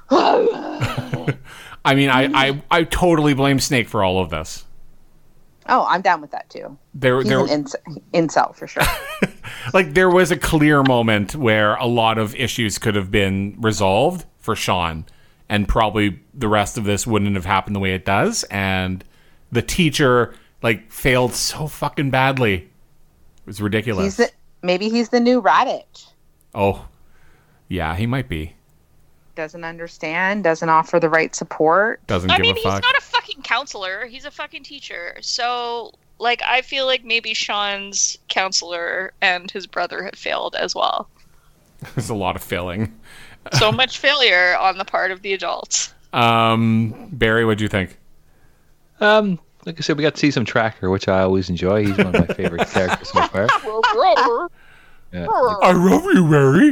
I mean, I, I I totally blame Snake for all of this. oh, I'm down with that too. There, He's there, an inc- incel for sure. like there was a clear moment where a lot of issues could have been resolved for Sean, and probably the rest of this wouldn't have happened the way it does. And the teacher like failed so fucking badly. It was ridiculous. He's the, maybe he's the new Raditch. Oh, yeah, he might be. Doesn't understand, doesn't offer the right support. Doesn't I give mean, a he's fuck. not a fucking counselor. He's a fucking teacher. So, like, I feel like maybe Sean's counselor and his brother have failed as well. There's a lot of failing. So much failure on the part of the adults. Um, Barry, what'd you think? Um, like I said, we got to see some Tracker, which I always enjoy. He's one of my favorite characters so far. Yeah. I love you, Barry.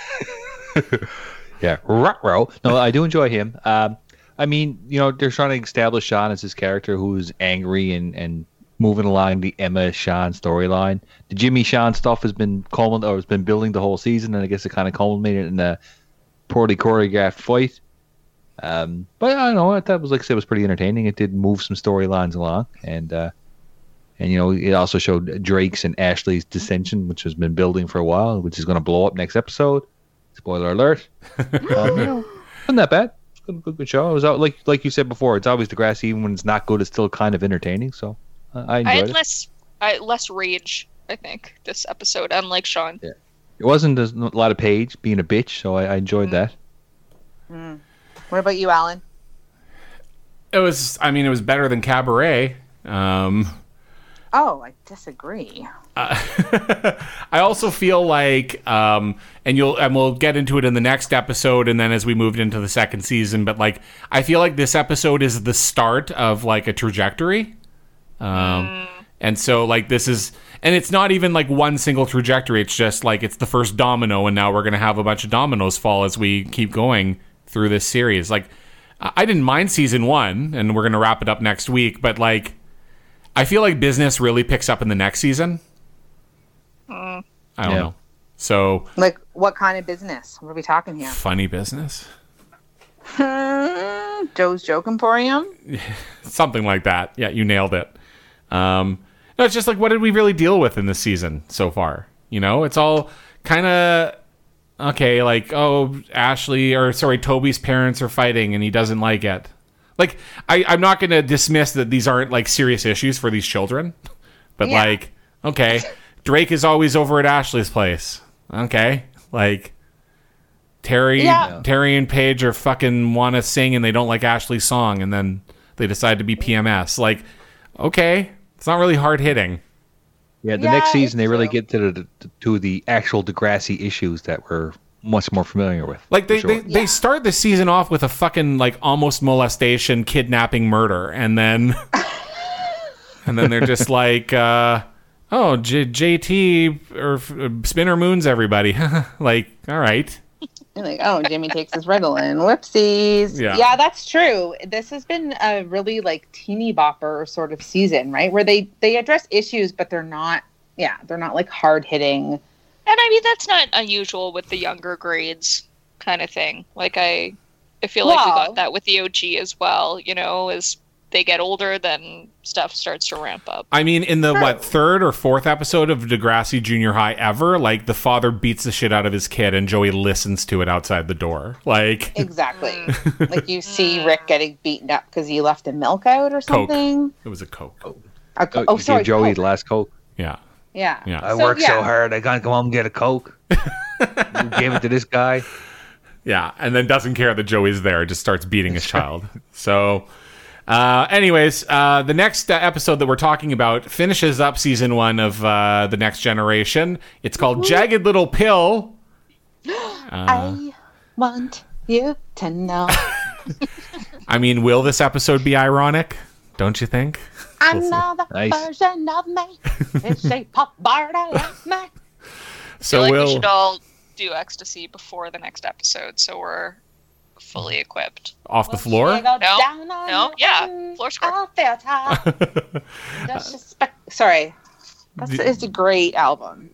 Yeah, ruh-roh. No, I do enjoy him. Um, I mean, you know, they're trying to establish Sean as this character who's angry and, and moving along the Emma Sean storyline. The Jimmy Sean stuff has been culmin- or has been building the whole season, and I guess it kind of culminated in a poorly choreographed fight. Um, but I don't know. I thought it was like I said, it was pretty entertaining. It did move some storylines along, and uh, and you know, it also showed Drake's and Ashley's dissension, which has been building for a while, which is going to blow up next episode. Spoiler alert. um, you know, wasn't that bad. Good, good, good show. It was out, like like you said before. It's always Degrassi, even when it's not good. It's still kind of entertaining. So uh, I I enjoyed had it. less, I, less rage, I think, this episode, unlike Sean. Yeah. It wasn't a lot of Paige being a bitch, so I, I enjoyed that. Mm. What about you, Alan? It was. I mean, it was better than Cabaret. Um, Oh, I disagree. uh, I also feel like, um, and you'll, and we'll get into it in the next episode, and then as we moved into the second season. But like, I feel like this episode is the start of like a trajectory. Um, and so like this is, and it's not even like one single trajectory. It's just like it's the first domino, and now we're gonna have a bunch of dominoes fall as we keep going through this series. Like, I didn't mind season one, and we're gonna wrap it up next week. But like, I feel like business really picks up in the next season. Mm. I don't Yeah. know. So Like, what kind of business? What are we talking here? funny business, Hmm, Joe's Joke Emporium? something like that. Yeah, you nailed it. Um, no, it's just like, what did we really deal with in this season so far? You know, it's all kind of okay. Like, oh, Ashley or sorry, Toby's parents are fighting, and he doesn't like it. Like, I, I'm not going to dismiss that these aren't like serious issues for these children, but Yeah. like, okay, Drake is always over at Ashley's place. Okay, like Terry, Yeah. Terry and Paige are fucking want to sing and they don't like Ashley's song, and then they decide to be P M S. Like, okay, it's not really hard hitting. Yeah, the Yeah, next season it's they really true. get to the to the actual Degrassi issues that we're much more familiar with. Like they, for they, sure. they start the season off with a fucking like almost molestation, kidnapping, murder, and then and then they're just like, uh, oh, J- JT or uh, Spinner Moons everybody. Like, all right, You're like, oh, Jimmy takes his Ritalin. Whoopsies. Yeah. Yeah, that's true. This has been a really like teeny bopper sort of season, right? Where they they address issues, but they're not. Yeah, they're not like hard hitting. And I mean, that's not unusual with the younger grades kind of thing. Like, I I feel like we Well- got that with the O G as well. You know, as they get older, then stuff starts to ramp up. I mean, in the, what, third or fourth episode of Degrassi Junior High ever, like, the father beats the shit out of his kid and Joey listens to it outside the door. Like, Exactly. Like you see Rick getting beaten up because he left a milk out or Coke. something. it was a Coke. A co- Oh, oh, you sorry. gave Joey Coke. the last Coke. Yeah. Yeah. Yeah. I So, worked so yeah. hard. I gotta go home and get a Coke. You gave it to this guy. Yeah, and then doesn't care that Joey's there, just starts beating his child. So, uh, anyways, uh, the next uh, episode that we're talking about finishes up season one of uh, The Next Generation. It's called Jagged Little Pill. I want you to know. I mean, will this episode be ironic? Don't you think? Another Nice. version of me. It's a pop bar to like me. I So feel like we'll. we should all do ecstasy before the next episode, so we're fully equipped. Off the floor? She go No, down on no, the yeah, end floor score. of their top. Disrespect- Sorry. That's it's a great album.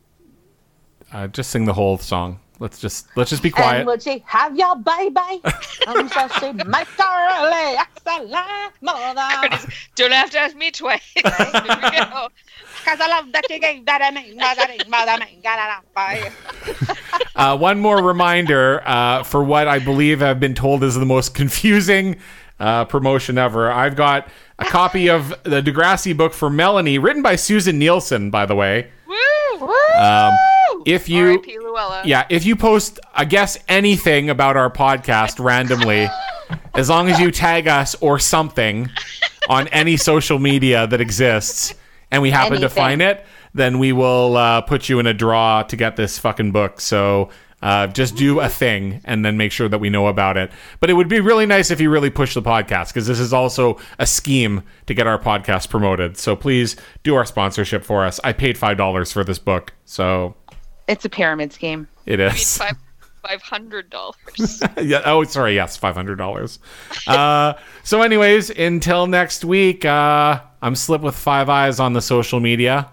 Uh, just sing the whole song. Let's just let's just be quiet. And would she have your baby? And so she make her lay excellent mother. Don't have to ask me twice. Here we go. Cause I love that you gave that a name, mother, mother, man, got it out by you. Uh, one more reminder uh, for what I believe I've been told is the most confusing uh, promotion ever. I've got a copy of the Degrassi book for Melanie, written by Susan Nielsen, by the way. Woo! Um, if you, R I P Luella. yeah, if you post, I guess, anything about our podcast randomly, as long as you tag us or something on any social media that exists, and we happen to Anything. find it, then we will uh, put you in a draw to get this fucking book. So uh, just do a thing and then make sure that we know about it. But it would be really nice if you really push the podcast, because this is also a scheme to get our podcast promoted. So please do our sponsorship for us. I paid five dollars for this book, so It's a pyramid scheme. it I mean, is. five five hundred dollars. Yeah. Oh, sorry. Yes, five hundred dollars. Uh, so, anyways, until next week, uh, I'm Slip with Five Eyes on the social media.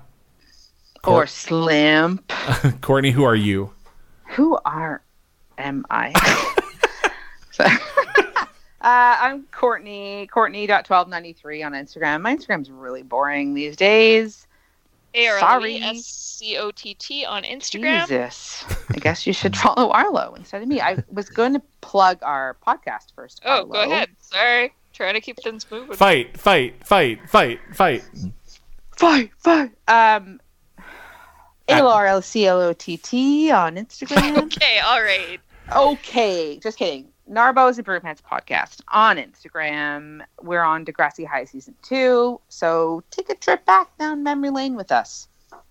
Or Slimp. Courtney, who are you? Who are am I? So- uh, I'm Courtney, Courtney dot twelve ninety-three on Instagram. My Instagram's really boring these days. A R L Sorry. E S C O T T on Instagram. Jesus. I guess you should follow Arlo instead of me. I was going to plug our podcast first. Oh, go Arlo. ahead. Sorry. Trying to keep things moving. Fight, fight, fight, fight, fight. Fight, fight. Um, At- A R L C L O T T on Instagram. Okay, all right. Okay, just kidding. Narbo's Improvements Podcast on Instagram. We're on Degrassi High Season two, so take a trip back down memory lane with us.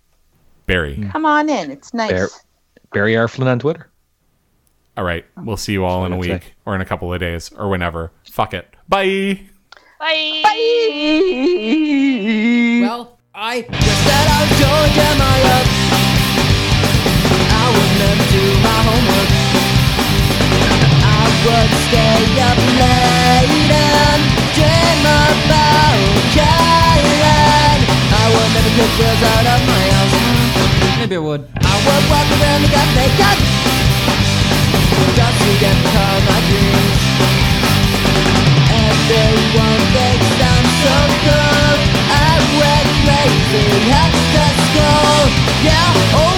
Barry. Come on in. It's nice. Bear- Barry R. Flynn on Twitter. All right. We'll see you all in a That's week what I'd say. or in a couple of days or whenever. Fuck it. Bye. Bye. Bye. Well, I just said I was going to my luck. I would never do my homework. I would stay up late and dream about Caroline. I would never pick girls out of my house. Maybe I would. I would walk around the cafe cut just to get caught my dreams. Everyone thinks I'm so good. I went crazy at the school. Yeah, oh